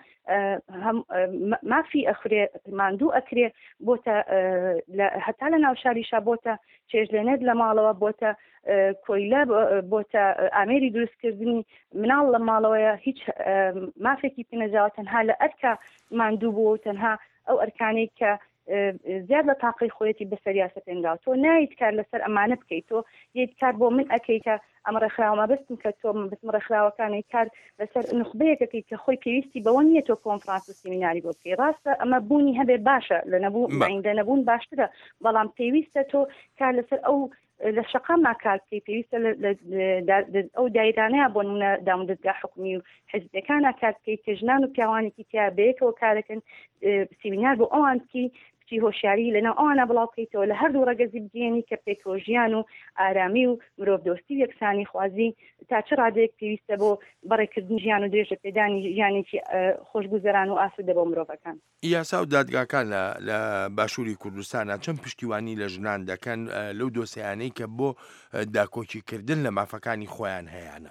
مافی ئەخرێ ماندوو ئەکرێ بۆتە هەتا لە ناوشاریشا بۆتە چێژلێنێت لە ماڵەوە بۆتە کۆیلە بۆتە ئامێری دروستکردنی مناڵ لە ماڵەوەیە هیچ مافێکی پێنەجاوە تەنها لە ئەرکە ماندوو بوو تەنها ئەو ئەرکانەی کە زیاد لە تاقی خۆیەتی بەسەریاسە پێنگا تۆ نایت کار لەسەر ئەمانە بکەیت تۆ یەک کار بۆ من ئەەکەی کە ئەمە ڕێکخراوە بستم کە تۆ بستم ڕێکخراوەکانی کار لەسەر نخبەیەکەکەی کە خۆی پێویستی بەوە نیە تۆ کۆنفرانس و سیمیناری بۆ بکەی. ڕاستە ئەمە بوونی هەبێ باشە لە نەبوو لە نەبوون باشترە، بەڵام پێویستە تۆ کار لەسەر ئەو لە شەقام کار بکەی، پێویستە ئەو دایرانەیە بۆ نمونە دامودەستگا حکومی و حیزبەکانە کار بکەی کە ژنان و پیاوانێکی تیا بەیەکەوە کارەکەن سیمینار بۆ ئەوان بکەی هۆشیاری لەناو ئەوانە بڵاو بکەیتەوە لە هەردوو ڕەگەزی بگەێنی کە پێکۆژیان و ئارامی و مرۆڤ دۆستی و یەکسانی خوازی تا چ ڕادەیەک پێویستە بۆ بەڕێکردنی ژیان و درێژە پێدانی ژیانێکی خۆشگوزەران و ئاسوودە بۆ مرۆڤەکان. یاسا و دادگاکان لە باشووری کوردستانە چەند پشتیوانی لە ژنان دەکەن لەو دۆسیانەی کە بۆ داکۆچیکردن لە مافەکانی خۆیان هەیەە؟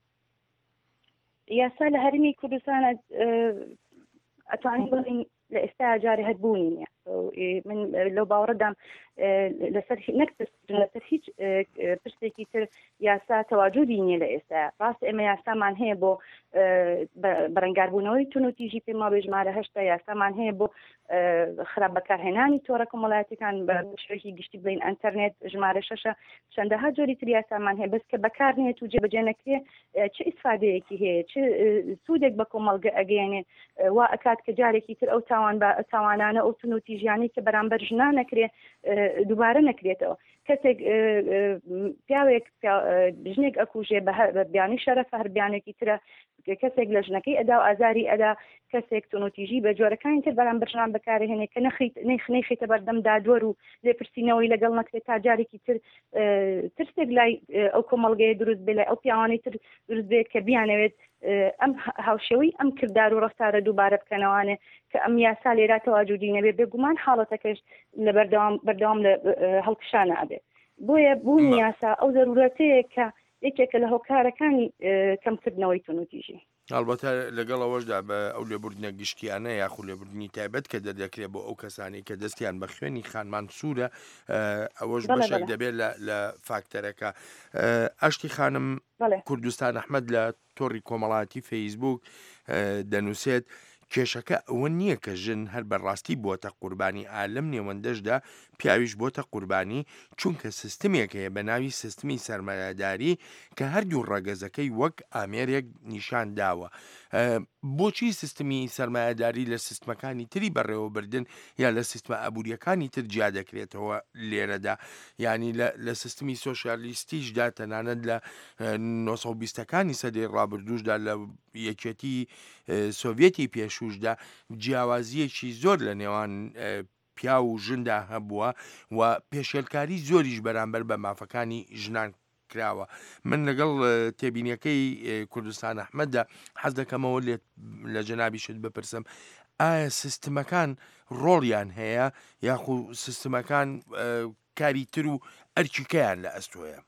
یاسا لە هەرمی کوردستانە ئەتوانین بڵین لە ئێستا جارێ هەربوونی نیە. من لەو باوەڕدام لەسەر لەسەر هیچ پرسێکی تر یاسا تەواجودی نیە لە ئێستا. ڕاست ئێمە یاسامان هەیە بۆ بەرەنگاربوونەوەی تونوتیژی پێما بێژمارە هەشتا، یاسامان هەیە بۆ خراپ بەکارهێنانی تۆڕە کۆمەڵایەتەکان بە شوێکی گشتی بڵین ئەنتەرنێت ژمارە شەشە چەندەها جۆری تر یاسامان هەیە، بەس کە بەکارنێت و جێبەجێ نەکرێ چه ئیسفادەیەکی هەیە، چه سوودێک بە کۆمەڵگە ئەگەێنێ وا ئەکات کە جارێکی تر ئەو تاوان بە تاوانانە ئەو تونوتیژیانی کە بەرامبەر ژنان نەکرێ دووبارە نەکرێتەوە. کەسێک پیاوێک ژنێک ئەکوژێ بە بیانی شەرەف هەر بیانێکی ترە، کەسێک لە ژنەکەی ئەدا و ئازاری ئەدا، کەسێک تونوتیژی بە جۆرەکانی تر بەرامبەر ژنان بەکارهێنێ کە نەیخنەیخێتە بەردەم دادوەر و لێپرسینەوەی لەگەڵ نەکرێت تا جارێکی تر ترسێک لای ئەو کۆمەڵگەیە دروست بێ لای ئەو پیاوانەی تر دروست بێت کە بیانەوێت ئەم هاوشێوەی ئەم کردار و ڕەفتارە دووبارە بکەنەوانێ کە ئەم یاسا لێرا تەواجودی نەبێ بێگومان حاڵەتەکەش لە بەردەوام لە هەڵکشانە ئەبێ. بۆیە بوون یاسا ئەو ضرورەتەیە کە یەکێکە لە هۆکارەکانی کەمکردنەوەی تونوتیژی. ئەلبەتە لەگەڵەوەشدا بە ئەو لێبوردنە گشتیانە یاخو لێبوردنی تایبەت کە دەردەکرێت بۆ ئەو کەسانی کە دەستیان بە خوێنی خانمان سوورە، ئەوەش بەشێک دەبێت لە فاکتەرەکە. ئاشتی خانم کوردستان ئەحمەد لە تۆڕی کۆمەڵاتی فەیسبوک دەنووسێت کێشەکە ئەوە نییە کە ژن هەر بەڕاستی بۆتە قوربانی ئالم نێوەندەشدا پیاویش بۆتە قوربانی، چونکە سیستمێک هەیە بە ناوی سیستمی سەرمایهداری کە هەردوو ڕەگەزەکەی وەک ئامێرێک نیشان داوە. بۆچی سیستمی سەرمایهداری لە سیستمەکانی تری بەڕێوەبردن یا لە سیستمە ئەبوووریەکانی تر جیا دەکرێتەوە لێرەدا، ینی لە سیستمی سۆشیالیستیشدا تەنانەت لە نۆ سەد و بیستەکانی سەدەی ڕابردووشدا لە یەکێتی سۆڤێتی پێشوشدا جیاوازیەکی زۆر لە نێوان پیا و ژندا هەبووە و پێشێلکاری زۆریش بەرامبەر بە مافەکانی ژنان کراوە. من لەگەڵ تێبینیەکەی کوردستان ئەحمەددا حەز دەکەمەوە لە جەنابیشت بپرسم، ئایا سیستمەکان ڕۆڵیان هەیە یاخو سیستمەکان کاری تر و ئەرکیکەیان لە ئەستۆیە؟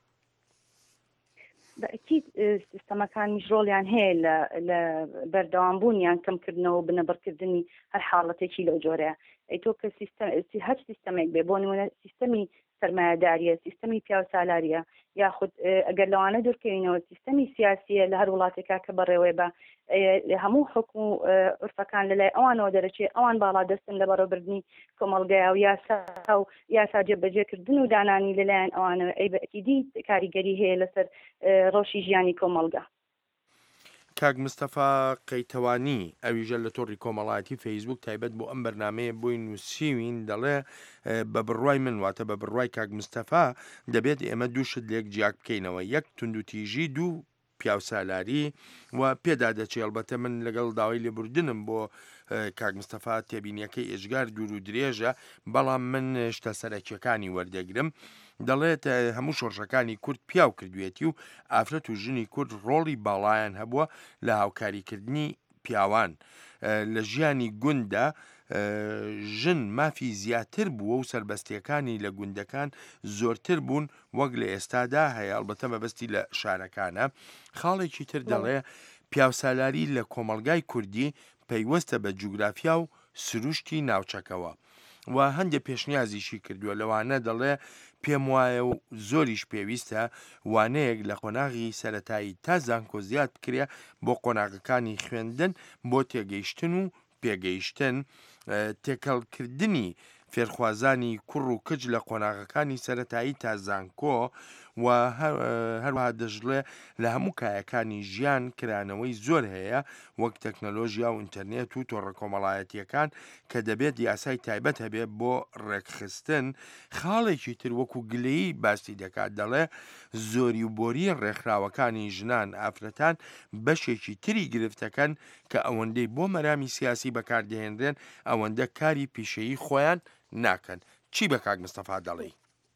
بەئەکید سیستەمەکانیش ڕۆڵیان هەیە لە بەردەوامبوونیان کەمکردنەوە بنەبڕکردنی هەر حاڵەتێکی لەو جۆرەیە. ئەی تۆ کە هەر سیستەمێک بێ بۆ نمونە سیستەمی سەرمایهداریە، سیستەمی پیاو سالارە، یاخود ئەگەر لەوانە دوورکەوینەوە سیستەمی سیاسیە لە هەر وڵاتێکا کە بەڕێوەی بە هەموو حکم و عورفەکان لەلای ئەوانەوە دەرەچێت ئەوان باڵا دەستن لە بەڕێوەبردنی کۆمەڵگەیە و یاسا و یاسا جێبەجێکردن و دانانی لەلایەن ئەوانەوە ئەی بەئەکیدی کاریگەری هەیە لەسەر ڕۆژی ژیانی کۆمەڵگە. کاک مستەفا قەیتەوانی ئەویژە لە تۆڕی کۆمەڵایەتی فەیسبوک تایبەت بۆ ئەم بەرنامەیە بۆی نووسیوین دەڵێ بە بڕوای من واتە بە بڕوای کاک مستەفا دەبێت ئێمە دووشت لێک جیاک بکەینەوە، یەک توندوتیژی، دوو پیاوسالاری و پێدا دەچێت. ئەلبەتە من لەگەڵ داوای لێبوردنم بۆ کاک مستەفا تێبینیەکەی ئێژگار دوور و درێژە، بەڵام من شتە سەرەکیەکانی وەردەگرم. دەڵێت هەموو شۆڕشەکانی کورد پیاو کردوێتی و ئافرەت و ژنی کورد ڕۆڵی باڵایان هەبووە لە هاوکاریکردنی پیاوان لە ژیانی گوندە. ژن مافی زیاتر بووە و سربەستیەکانی لە گوندەکان زۆرتر بوون وەک لە ئێستادا هەیە، ئەلبەتە مەبەستی لە شارەکانە. خاڵێکی تر دەڵێ پیاوسالاری لە کۆمەڵگای کوردی پەیوەستە بە جوگرافیا و سروشتی ناوچەکەوە و هەندێک پێشنیازیشی کردووە. لەوانە دەڵێ پێم وایە و زۆریش پێویستە وانەیەک لە قۆناغی سەرەتایی تا زانکۆ زیاد بکرێ بۆ قۆناغەکانی خوێندن بۆ تێگەیشتن و پێگەیشتن، تێکەڵکردنی فێرخوازانی کوڕ و کچ لە قۆناغەکانی سەرەتایی تا زانکۆ و هەروەها دەژڵێ لە هەموو کایەکانی ژیان کرانەوەی زۆر هەیە وەک تەکنەلۆژیا و ئینتەرنێت و تۆڕە کۆمەڵایەتیەکان کە دەبێت یاسای تایبەت هەبێت بۆ ڕێکخستن. خاڵێکی تر وەکو گلەیی باسی دەکات، دەڵێ زۆری و بۆری ڕێکخراوەکانی ژنان ئافرەتان بەشێکی تری گرفتەکەن کە ئەوەندەی بۆ مەرامی سیاسی بەکاردەهێنرێن ئەوەندە کاری پیشەیی خۆیان ناکەن. چی بە کاک مستەفا دەڵێ؟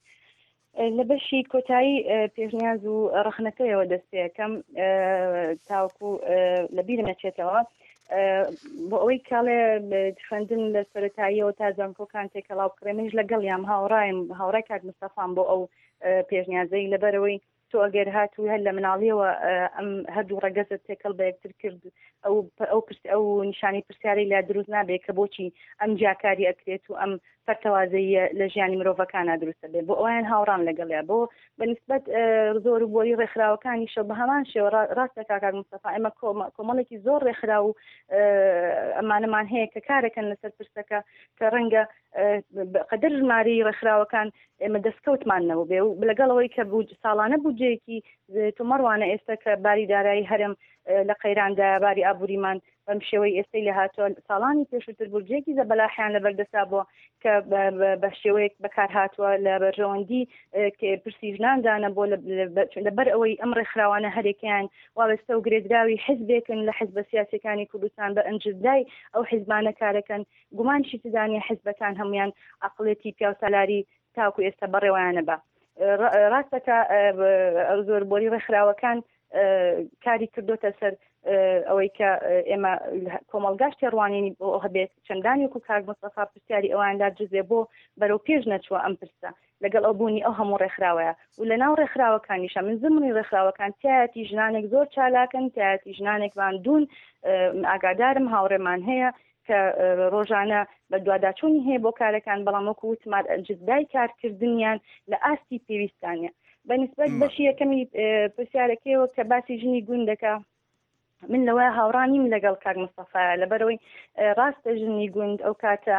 لە بەشی کۆتایی پێشنیاز و ڕخنەکەیەوە دەست پێ یەکەم تاوەکو لە بیرم نەچێتەوە بۆ ئەوەی کاڵێ خوێندن لە سەرەتاییەوە تا زانکۆکان تێکەڵاو بکرێ. منیش لەگەڵیام هاوڕایم هاوڕای کاک مستەفام بۆ ئەو پێشنیازەی لەبەرەوەی تۆ ئەگەر هاتووی هەر لە مناڵیەوە ئەم هەردوو ڕەگەزت تێکەڵ بە یەکتر کرد ئەو ئەو نیشانی پرسیاری لا دروست نابێت کە بۆچی ئەم جاکاری ئەکرێت و ئەم پەرتەوازەیە لە ژیانی مرۆڤەکانە دروستە بێت. بۆ ئەویان هاوڕان لەگەڵیا بۆ بەنسبەت زۆر و بۆری ڕێکخراوەکانیشە بە هەمان شێوە ڕاستە کاک مستەفا ئێمە کۆمەڵێکی زۆر ڕێکخرا و ئەمانەمان هەیە کە کارەکەن لەسەر پرسەکە کە ڕەنگە قەدەر ژماری ڕێکخراوەکان ئێمە دەستکەوتمانەوە بێ و لەگەڵەوەی کە ساڵانە بودجەیەکی تۆمەڕوانە ئێستا کە باری دارایی هەرم لە قەیراندا باری ئابووریمان بەم شێوەی ئێستای لە هاتووە ساڵانی پێشووتر بودجەیەکی زەبەلاحیان لەبەردەسا بووە کە بە شێوەیەک بەکار هاتووە لە بەرژەوەندی پرسی ژناندانە بۆ لەبەر ئەوەی ئەم ڕێکخراوانە هەرێکیان وابەستە و گرێدراوی حیزبێکن لە حیزبە سیاسیەکانی کوردستان بە ئەنجزدای ئەو حیزبانە کارەکەن. گومانشی تدانە حیزبەکان هەمویان عەقڵێتی پیاوسالاری تاوکو ئێستا بەڕێوەیانە بە ڕاستەکە زۆر بۆری ڕێکخراوەکان کاری کردوتە سەر ئەوەی کە ئێمە کۆمەڵگاش تێڕوانینی بۆ هەبێت چەندانی وەکو کاک مستەفا پرسیاری ئەواندا جزێ بۆ بەرەو پێش نەچووە ئەم پرسە لەگەڵ ئەو بوونی ئەو هەموو ڕێکخراوەیە و لە ناو ڕێکخراوەکانیشە من زمانی ڕێکخراوەکان تایەتی ژنانێک زۆر چالاکن، تایەتی ژنانێک واندون ئاگادارم هاوڕێمان هەیە کە ڕۆژانە بە دوواداچوونی هەیە بۆ کارەکان بەڵام وەکو وتمان جزدای کارکردنیان لە ئاستی پێویستانە. بەنسبەت بەشی یەکەمی پرسیارەکەیەوە کە باسی ژنی گوندەکە من لەوە هاوڕانیم لەگەڵ کاک مستەفا لەبەرەوەی ڕاستە ژنی گوند ئەو کاتە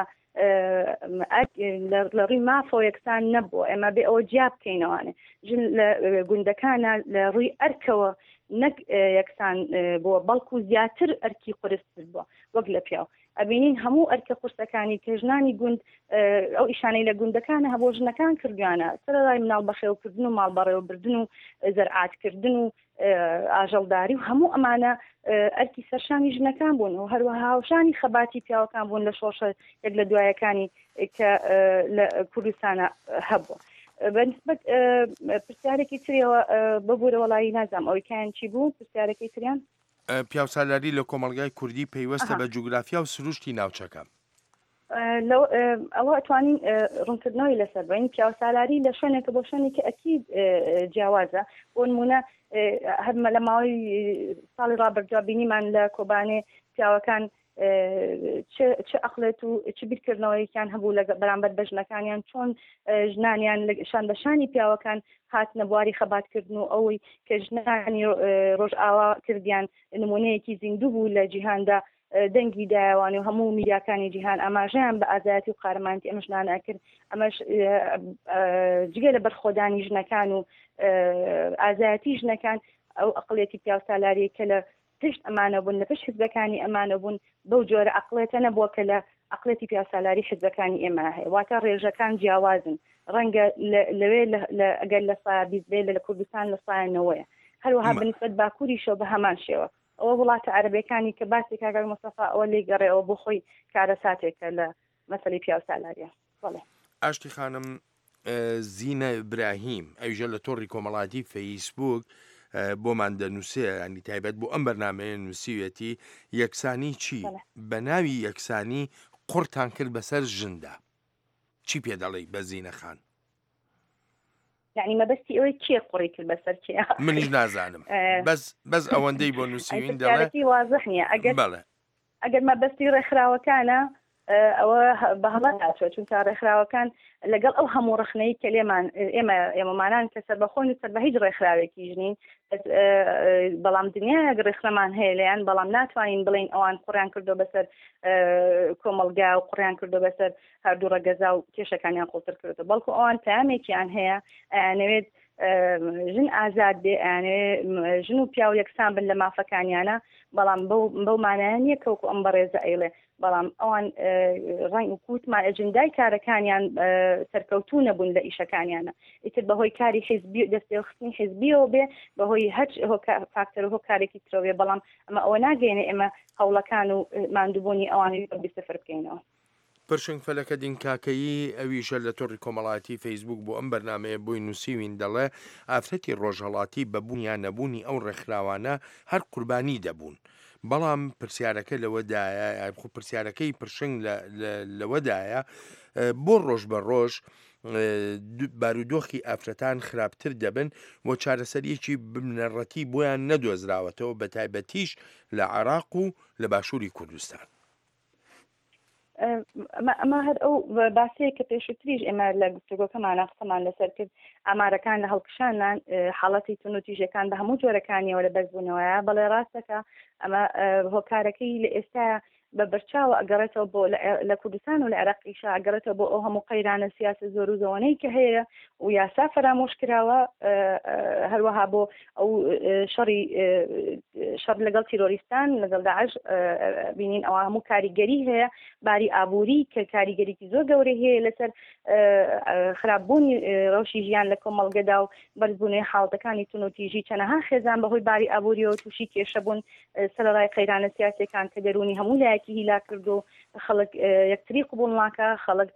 لە ڕووی مافۆ یەکسان نەبووە ئێمە بێ ئەوە جیا بکەینەوانێ ژن لە گوندەکانە لە ڕووی ئەرکەوە نەک یەکسان بووە بەڵکو زیاتر ئەرکی قورستر بووە وەک لە پیاو ئەبینین هەموو ئەرکە قورسەکانی کە ژنانی گوند ئەو ئیشانەی لە گوندەکانە هەبۆ ژنەکان کردوانە سەرەڕای مناڵ بەخێوکردن و ماڵبەڕێوەبردن و زەرعاتکردن و ئاژەڵداری و هەموو ئەمانە ئەرکی سەرشانی ژنەکان بوون و هەروەها هاوشانی خەباتی پیاوەکان بوون لە شۆشە یەک لە دوایەکانی کە لە کوردستانە هەبووە. بەنسبەت پرسیارێکی تریەوە ببوورە وەڵایی نازام ئەوەی کیان چی بوو پرسیارەکەی تریان پیاوسالاری لە کۆمەڵگای کوردی پەیوەستە بە جوگرافیا و سروشتی ناوچەکە ئەوە ئەتوانین ڕوونکردنەوەی لەسەر بین پیاوسالاری لە شوێنێکە بۆ شوێنێکی ئەکید جیاوازە بۆ نمونە هەرمە لە ماوەی ساڵی ڕابردووە بینیمان لە کۆبانێ پیاوەکان چه ئەقلێت و چ بیرکردنەوەیکیان هەبوو لە بەرامبەر بە ژنەکانیان چۆن ژنانیان شان بەشانی پیاوەکان هاتنە بواری خەباتکردن و ئەوەی کە ژنانی ڕۆژئاوا کردیان نمونەیەکی زیندوو بوو لە جیهاندا دەنگی دایوانی و هەموو میدیاکانی جیهان ئاماژەیان بە ئازادی و قارەمانتی ئەمە ژنانە کرد ئەمەش جگە لە بەرخۆدانی ژنەکان و ئازایەتی ژنەکان ئەو ئەقلێتی پیاوسالاری کە لە پشت ئەمانە بوون لە پشت حزبەکانی ئەمانە بوون بەو جۆرە ئەقلێتە نەبووە کە لە ئەقلێتی پیاوسالاری حزبەکانی ئێمە هەیە واتە ڕێژەکان جیاوازن ڕەنگە لەوێ ئەگەر لە سایە بیست بێ لە کوردستان لە سایەنەوەیە هەروەها بنسبەت باکووریشەوە بە هەمان شێوە ئەوە وڵاتە عەرەبیەکانی کە باسی کاگای مستەفا ئەوە لێی گەڕێەوە بۆ خۆی کارە ساتێکە لە مەسەلەی پیاوسالاریە بەڵێ ئاشتی خانم زینە ئیبراهیم ئەویژە لە تۆڕی کۆمەڵاتی فەیسبوک بۆمان دەنووسێ ینی تایبەت بۆ ئەم بەرنامەیە نووسیوێتی یەکسانی چی بە ناوی یەکسانی قورتان کرد بەسەر ژندا چی پێ دەڵێی بە زینە خان یعنی مەبەستی ئەوەی کێ قوڕی کرد بەسەر کێ منیش نازانم بەس بەس ئەوەندەی بۆ نووسین دەڵێ وازح نییە ئەگەر ئەگەر مەبەستی ڕێکخراوەکانە ئەوە بەهڵە ناچوە چونکە ڕێکخراوەکان لەگەڵ ئەو هەموو ڕخنەی کە لێمان ئێمە ئێمەمانان کە سەر بەخۆن و سەر بە هیچ ڕێکخراوێکی ژنین بەڵام دنیاەک ڕێکخەمان هەیە لەیان بەڵام ناتوانین بڵین ئەوان قوڕیان کردو بەسەر کۆمەلگا و قوڕیان کردو بەسەر هەردوو ڕەگەزا و کێشەکانیان قوڵتر کردو بەڵکو ئەوان پامێکیان هەیە ئەیانەوێت ژن ئازاد بێ ئەیانێ ژن و پیا و یەکسان بن لە مافەکانیانە بەڵام بەو مانایان نییە کەوکو ئەم بەڕێزە ئەیڵێ بەڵام ئەوان ڕنگ و کووتمان ئەجندای کارەکانیان سەرکەوتوو نەبوون لە ئیشەکانیانە ئیتر بەهۆی کاری حیزبی دەستێخستنی حیزبیەوە بێ بەهۆی هەر فاکتەر هۆ کارێکی ترەوێ بەڵام ئەمە ئەوە ناگەێنێ ئێمە هەوڵەکان و ماندووبوونی ئەوانی بیسەفر بکەینەوە پرشنگ فەلەکە دین کاکەیی ئەویشە لە تۆڕی کۆمەڵاتی فەیسبوک بۆ ئەم بەرنامەیە بۆی نووسیوین دەڵێ ئافرەتی ڕۆژهەڵاتی بەبوونیان نەبوونی ئەو ڕێکخراوانە هەر قوربانی دەبوون بەڵام پرسیارەکە لەوەدایە خو پرسیارەکەی پرشنگ لەوەدایە بۆ ڕۆژ بە ڕۆژ بارودۆخی ئافرەتان خراپتر دەبن بۆ چارەسەریەکی بنەڕەتی بۆیان نەدۆزراوەتەوە بە تایبەتیش لە عێراق و لە باشووری کوردستان ئەمە هەر ئەو باسەیە کە پێشتریش ئێمە لە گفتوگۆکەمانە قسەمان لەسەر کرد ئامارەکان لە هەڵکشانان حاڵەتی تونوتیژەکان بە هەموو جۆرەکانیەوە لە بەرزبوونەوەیە بەڵێ ڕاستەکە ئەمە هۆکارەکەی لە ئێستا بە بەرچاوە ئەگەڕێتەوە بۆ لە کوردستان و لە عێراقیشا ئەگەڕێتەوە بۆ ئەو هەموو قەیرانە سیاسە زۆر و زەوانەی کە هەیە و یاسا فەرامۆش کراوە هەروەها بۆ ئەو شەڕی شەڕ لەگەڵ تیرۆریستان لەگەڵ داعش بینین ئەوە هەموو کاریگەری هەیە باری ئابووری کە کاریگەریکی زۆر گەورەی هەیە لەسەر خراپبوونی ڕەوشی ژیان لە کۆمەڵگەدا و بەرزبوونی حاڵەتەکانی تونوتیژی چەنەها خێزان بەهۆی باری ئابووریەوە تووشی کێشە بوون سەرەڕای قەیرانە سیاسەکان کە دەرونی هەموو لایەکی هیلا کردو خەڵک یەکتری قبول ناکە خەڵک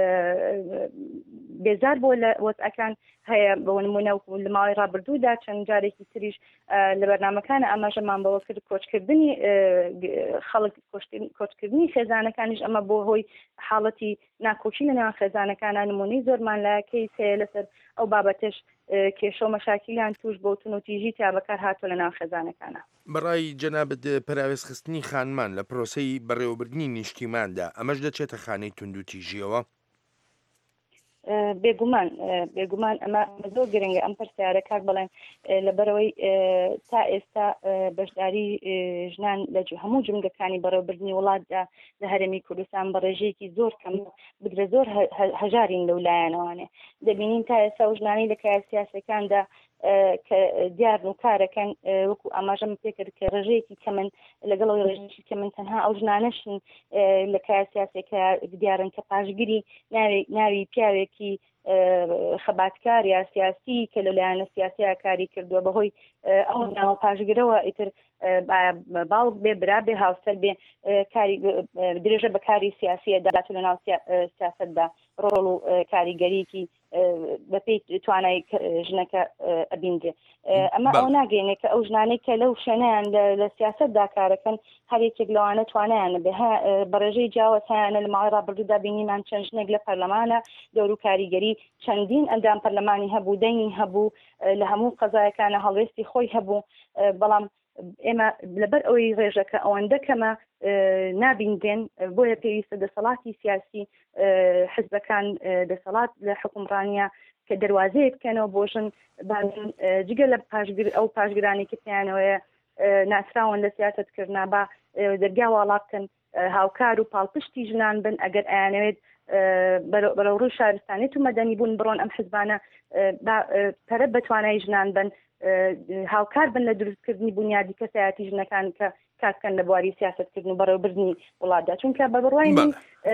بێزار بۆ لە وەزعەکان هەیە بە نمونە لە ماوەی ڕابردوودا چەند جارێکی تریش لە بەرنامەکانە ئاماژەمان بەوە کرد کۆچکردنی خەڵک کۆچکردنی خێزانەکانیش ئەمە بۆ هۆی حاڵەتی ناکۆچی لە نێوان خێزانەکانە نمونەی زۆرمان لایەکەی هەیە لەسەر ئەو بابەتش کێشە و مەشاکیلیان توش بۆ تونوتیژی تا بەکار هاتووە لە ناو خێزانەکانە بەڕای جەنابەت پراوێزخستنی خانمان لە پرۆسەی بەڕێوەبردنی نیشتیماندا ئەمەش دەچێتە خانەی توندوتیژیەوە بێگومان بێگومان ئەمە زۆر گرنگە ئەم پرسیارە کاک بڵێن لەبەرەوەی تا ئێستا بەشداری ژنان لە هەموو جمگەکانی بەڕێوەبردننی وڵاتدا لە هەرێمی کوردستان بە ڕێژەیەکی زۆر کەم بدرە زۆر هەژارین لەو لایەنەوانێ دەبینین تا ئێستا و ژنانی لە کار سیاسەکاندا کە دیار و کارەکەن وەکو ئاماژەم پێکرد کە ڕێژەیەکی کەمن لەگەڵ ڕێژێکی کە من تەنها ئەو ژنانەشن لە کار سیاسەکە دیارن کە پاشگیری ناوی پیاوێکی خەباتکار یا سیاسی کە لەلایەنە سیاسیە کاری کردووە بەهۆی ئەو ناوە پاشگرەوە ئیتر باوک بێ برا بێ هاوسەر بێ کاری درێژە بە کاری سیاسیە دەدات لە ناو سیاستدا ڕۆڵ و کاریگەریکی بەپێی توانای ژنەکە ئەبیندێ ئەمە ئەو ناگەینێ کە ئەو ژنانەی کە لەو شوێنیان لە سیاستدا کارەکەن هەرێکێک لەوانە توانیانە بێ بەڕێژەی جیاوازیانە لە ماوەی ڕابردوودا بینیمان چەند ژنێک لە پەرلەمانە دەور و کاریگەری چەندین ئەندام پەرلەمانی هەبوو دەنگی هەبوو لە هەموو قەزایەکانە هەڵوێستی خۆی هەبوو بەڵام ئێمە لەبەر ئەوەی ڕێژەکە ئەوەندە کەمە نابیندێن بۆیە پێویستە دەسەڵاتی سیاسی حزبەکان دەسەڵات لە حکومڕانیە کە دەواازەیە بکەنەوە بۆ ژن جگە لە پاشگر ئەو پاشگرانی کە پێیانەوەیە ناسراون لە سیاستکردنا با دەرگا واڵا بکەن هاوکار و پاڵپشتی ژنان بن ئەگەر ئەیانەوێت بەرەو ڕوو شارستانێت و مەدەنی بوون بڕۆن ئەم حزبانە پەرە بەتوانای ژنان بن هاوکار بن لە دروستکردنی بنیادی کەسایەتی ژنەکان کە کاتکەن لە بواری سیاستکردن و بەڕێوەبردننی وڵاتدا چونکە بە بڕوای من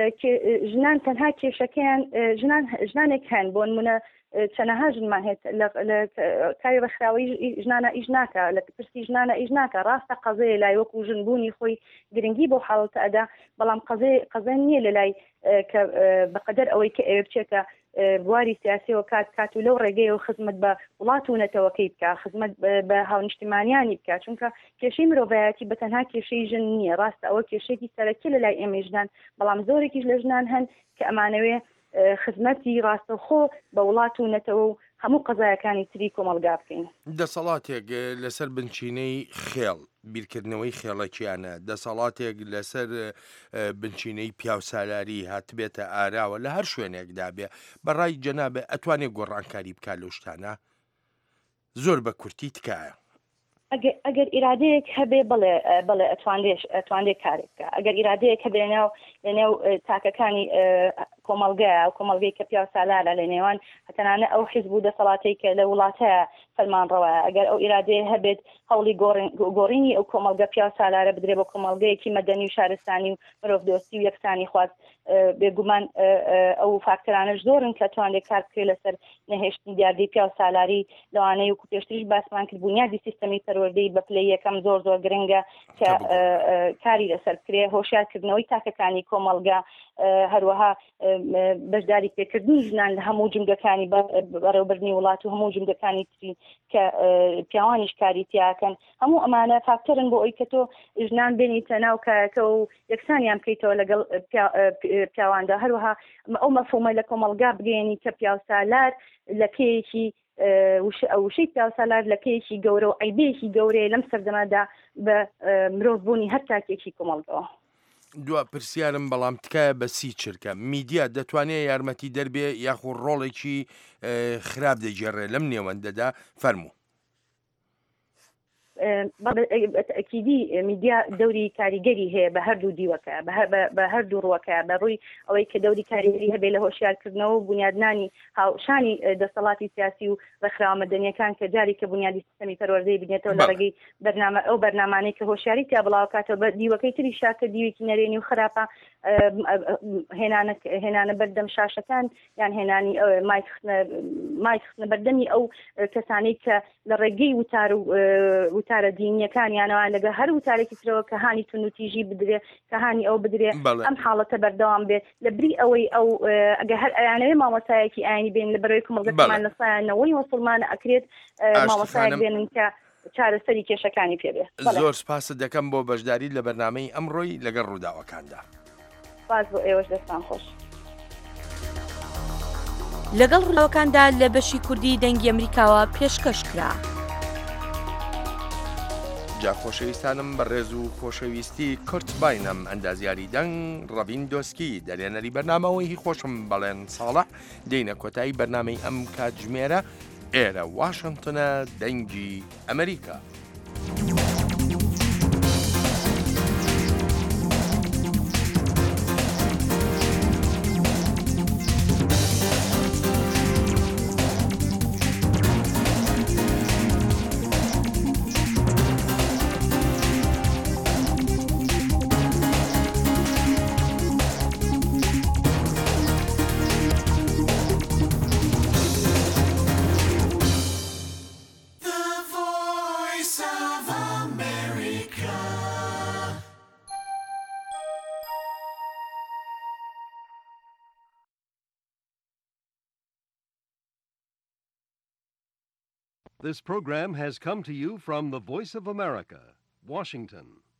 ژنان تەنها کێشەکەیان ژنانێک هەن بۆ نمونە چەنەها ژنمان هێت لە کاری ڕێکخراوەی ژنانە ئیش ناکە لە پرسی ژنانە ئیش ناکە ڕاستە قەزەیە لای وەکو ژنبوونی خۆی گرنگی بۆ حاڵەتە ئەدا بەڵام قەزە نییە لە لای کە بەقەدەر ئەوەی کە ئێوە بچێتە بواری سیاسیەوە کات کات و لەو ڕێگەیەوە خزمەت بە وڵات و نەتەوەکەی بکە خزمەت بە هاونیشتیمانیانی بکە چونکە کێشەی مرۆڤایەتی بە تەنها کێشەی ژن نییە ڕاستە ئەوە کێشێکی سەرەکی لە لای ئێمە ژنان بەڵام زۆرێکیش لە ژنان هەن کە ئەمانەوێ خزمەتی ڕاستەوخۆ بە وڵات و نەتەوە و هەموو قەزایەکانی تری کۆمەلگا بکەین دەسەڵاتێک لەسەر بنچینەی خێڵ بیرکردنەوەی خێڵەکیانە دەسەڵاتێک لەسەر بنچینەی پیاوسالاری هاتبێتە ئاراوە لە هەر شوێنێکدا بێ بەڕای جەنابێ ئەتوانێت گۆڕانکاری بکات لەو شتانە زۆر بە کورتی تکایە ئەگەر ئیرادەیەک هەبێ بڵێ بڵێ ئەتوانێت کارێک بکە ئەگەر ئیرادەیەک هەبێ لەناو لەنێو تاکەکانی کۆمەڵگەیە ئەو کۆمەڵگەی کە پیاوسالارە لە نێوان هەتەنانە ئەو حیزب و دەسەڵاتەی کە لە وڵاتەیە فەرمانڕەوەیە ئەگەر ئەو ئیرادەیە هەبێت هەوڵی گۆڕینی ئەو کۆمەڵگە پیاوسالارە بدرێ بۆ کۆمەڵگەیەکی مەدەنی و شارستانی و مرۆڤدۆستی و یەکسانی خواست بێگومان ئەو فاکتەرانەش زۆرن کە توانێت کار بکرێت لەسەر نەهێشتنی دیاردەی پیاوسالاری لەوانەیە وەکو پێشتریش باسمان کرد بنیادی سیستەمی پەروەردەی بە پلەی یەکەم زۆر زۆر گرنگە کە کاری لەسەر بکرێ هۆشیارکردنەوەی تاکەکانی کۆمەڵگە هەروەها بەشداری پێکردنی ژنان لە هەموو جنگەکانی بەڕێوەبردننی وڵات و هەموو جنگەکانی تری کە پیاوانیش کاری تیاکەن هەموو ئەمانە فاکتەرن بۆ ئەوی کە تۆ ژنان بێنیتە ناو کارەکە و یەکسانیان بکەیتەوە لەگەڵ پیاواندا هەروەها ئەو مەفهومە لە کۆمەڵگا بگەێنی کە پیاوسالار لە پێیەکی وشەی پیاوسالار لە پێیەکی گەورە و عیبێکی گەورەیە لەم سەردەمادا بە مرۆڤ بوونی هەر تاکێکی کۆمەڵگەوە دو پرسیارم بەڵام تکایە بە سی چرکە میدیا دەتوانێت یارمەتی دەربێ یاخود ڕۆڵێکی خراپ دەجێڕێ لەم نێوەندەدا فەرموو ئەکیدی میدیا دەوری کاریگەری هەیە بە هەردوو دیوەکە بە هەردوو ڕوەکە بە ڕووی ئەوەی کە دەوری کاریگەری هەبێ لە هۆشیارکردنەوە و بنیادنانی هاوشانی دەسەڵاتی سیاسی و ڕێکخراوە مەدەنیەکان کە جاری کە بنیادی سیستەمی پەروەردەی بنێتەوە لە ڕێگەی بەرنامە ئەو بەرنامانەی کە هۆشیاری تیا بڵاوکاتەوە بە دیوەکەی تری شاکە دیوێکی نەرێنی و خراپە هێنانە بەردەم شاشەکان یان هێنانی مایخستنە بەردەمی ئەو کەسانەی کە لە ڕێگەی وتار و وتارە دینیەکانیانەوە لەگە هەر وتارێکی ترەوە کە هانی تونوتیژی بدرێ کە هانی ئەو بدرێ ئەم حاڵەتە بەردەوام بێت لە بری ئەوەی ئەو ئەگە هەر ئەیانەوەی مامۆسایەکی ئاینی بێن لە بەرەوەی کۆمەڵگەکەمان لەسایانەوەی وەسڵمانە ئەکرێت مامۆسایەک بێنن کە چارەسەری کێشەکانی پێبێ زۆر سپاست دەکەم بۆ بەشداری لە بەرنامەی ئەمڕۆی لەگەڵ ڕووداوەکاندا سپاس بۆ ئێوەش دەستان خۆش لەگەڵ ڕووداوەکاندا لە بەشی کوردی دەنگی ئەمریکاوە پێشکەش کرا جا خۆشەویستانم بە ڕێز و خۆشەویستی کورت باینەم ئەندازیاری دەنگ ڕەڤین دۆسکی دەرێنەری بەرنامەوەی هی خۆشم بەڵێن ساڵح دێینە کۆتایی بەرنامەی ئەم کاتژمێرە ئێرە واشنگتنە دەنگی ئەمریکا. This program has come to you from the Voice of America, Washington.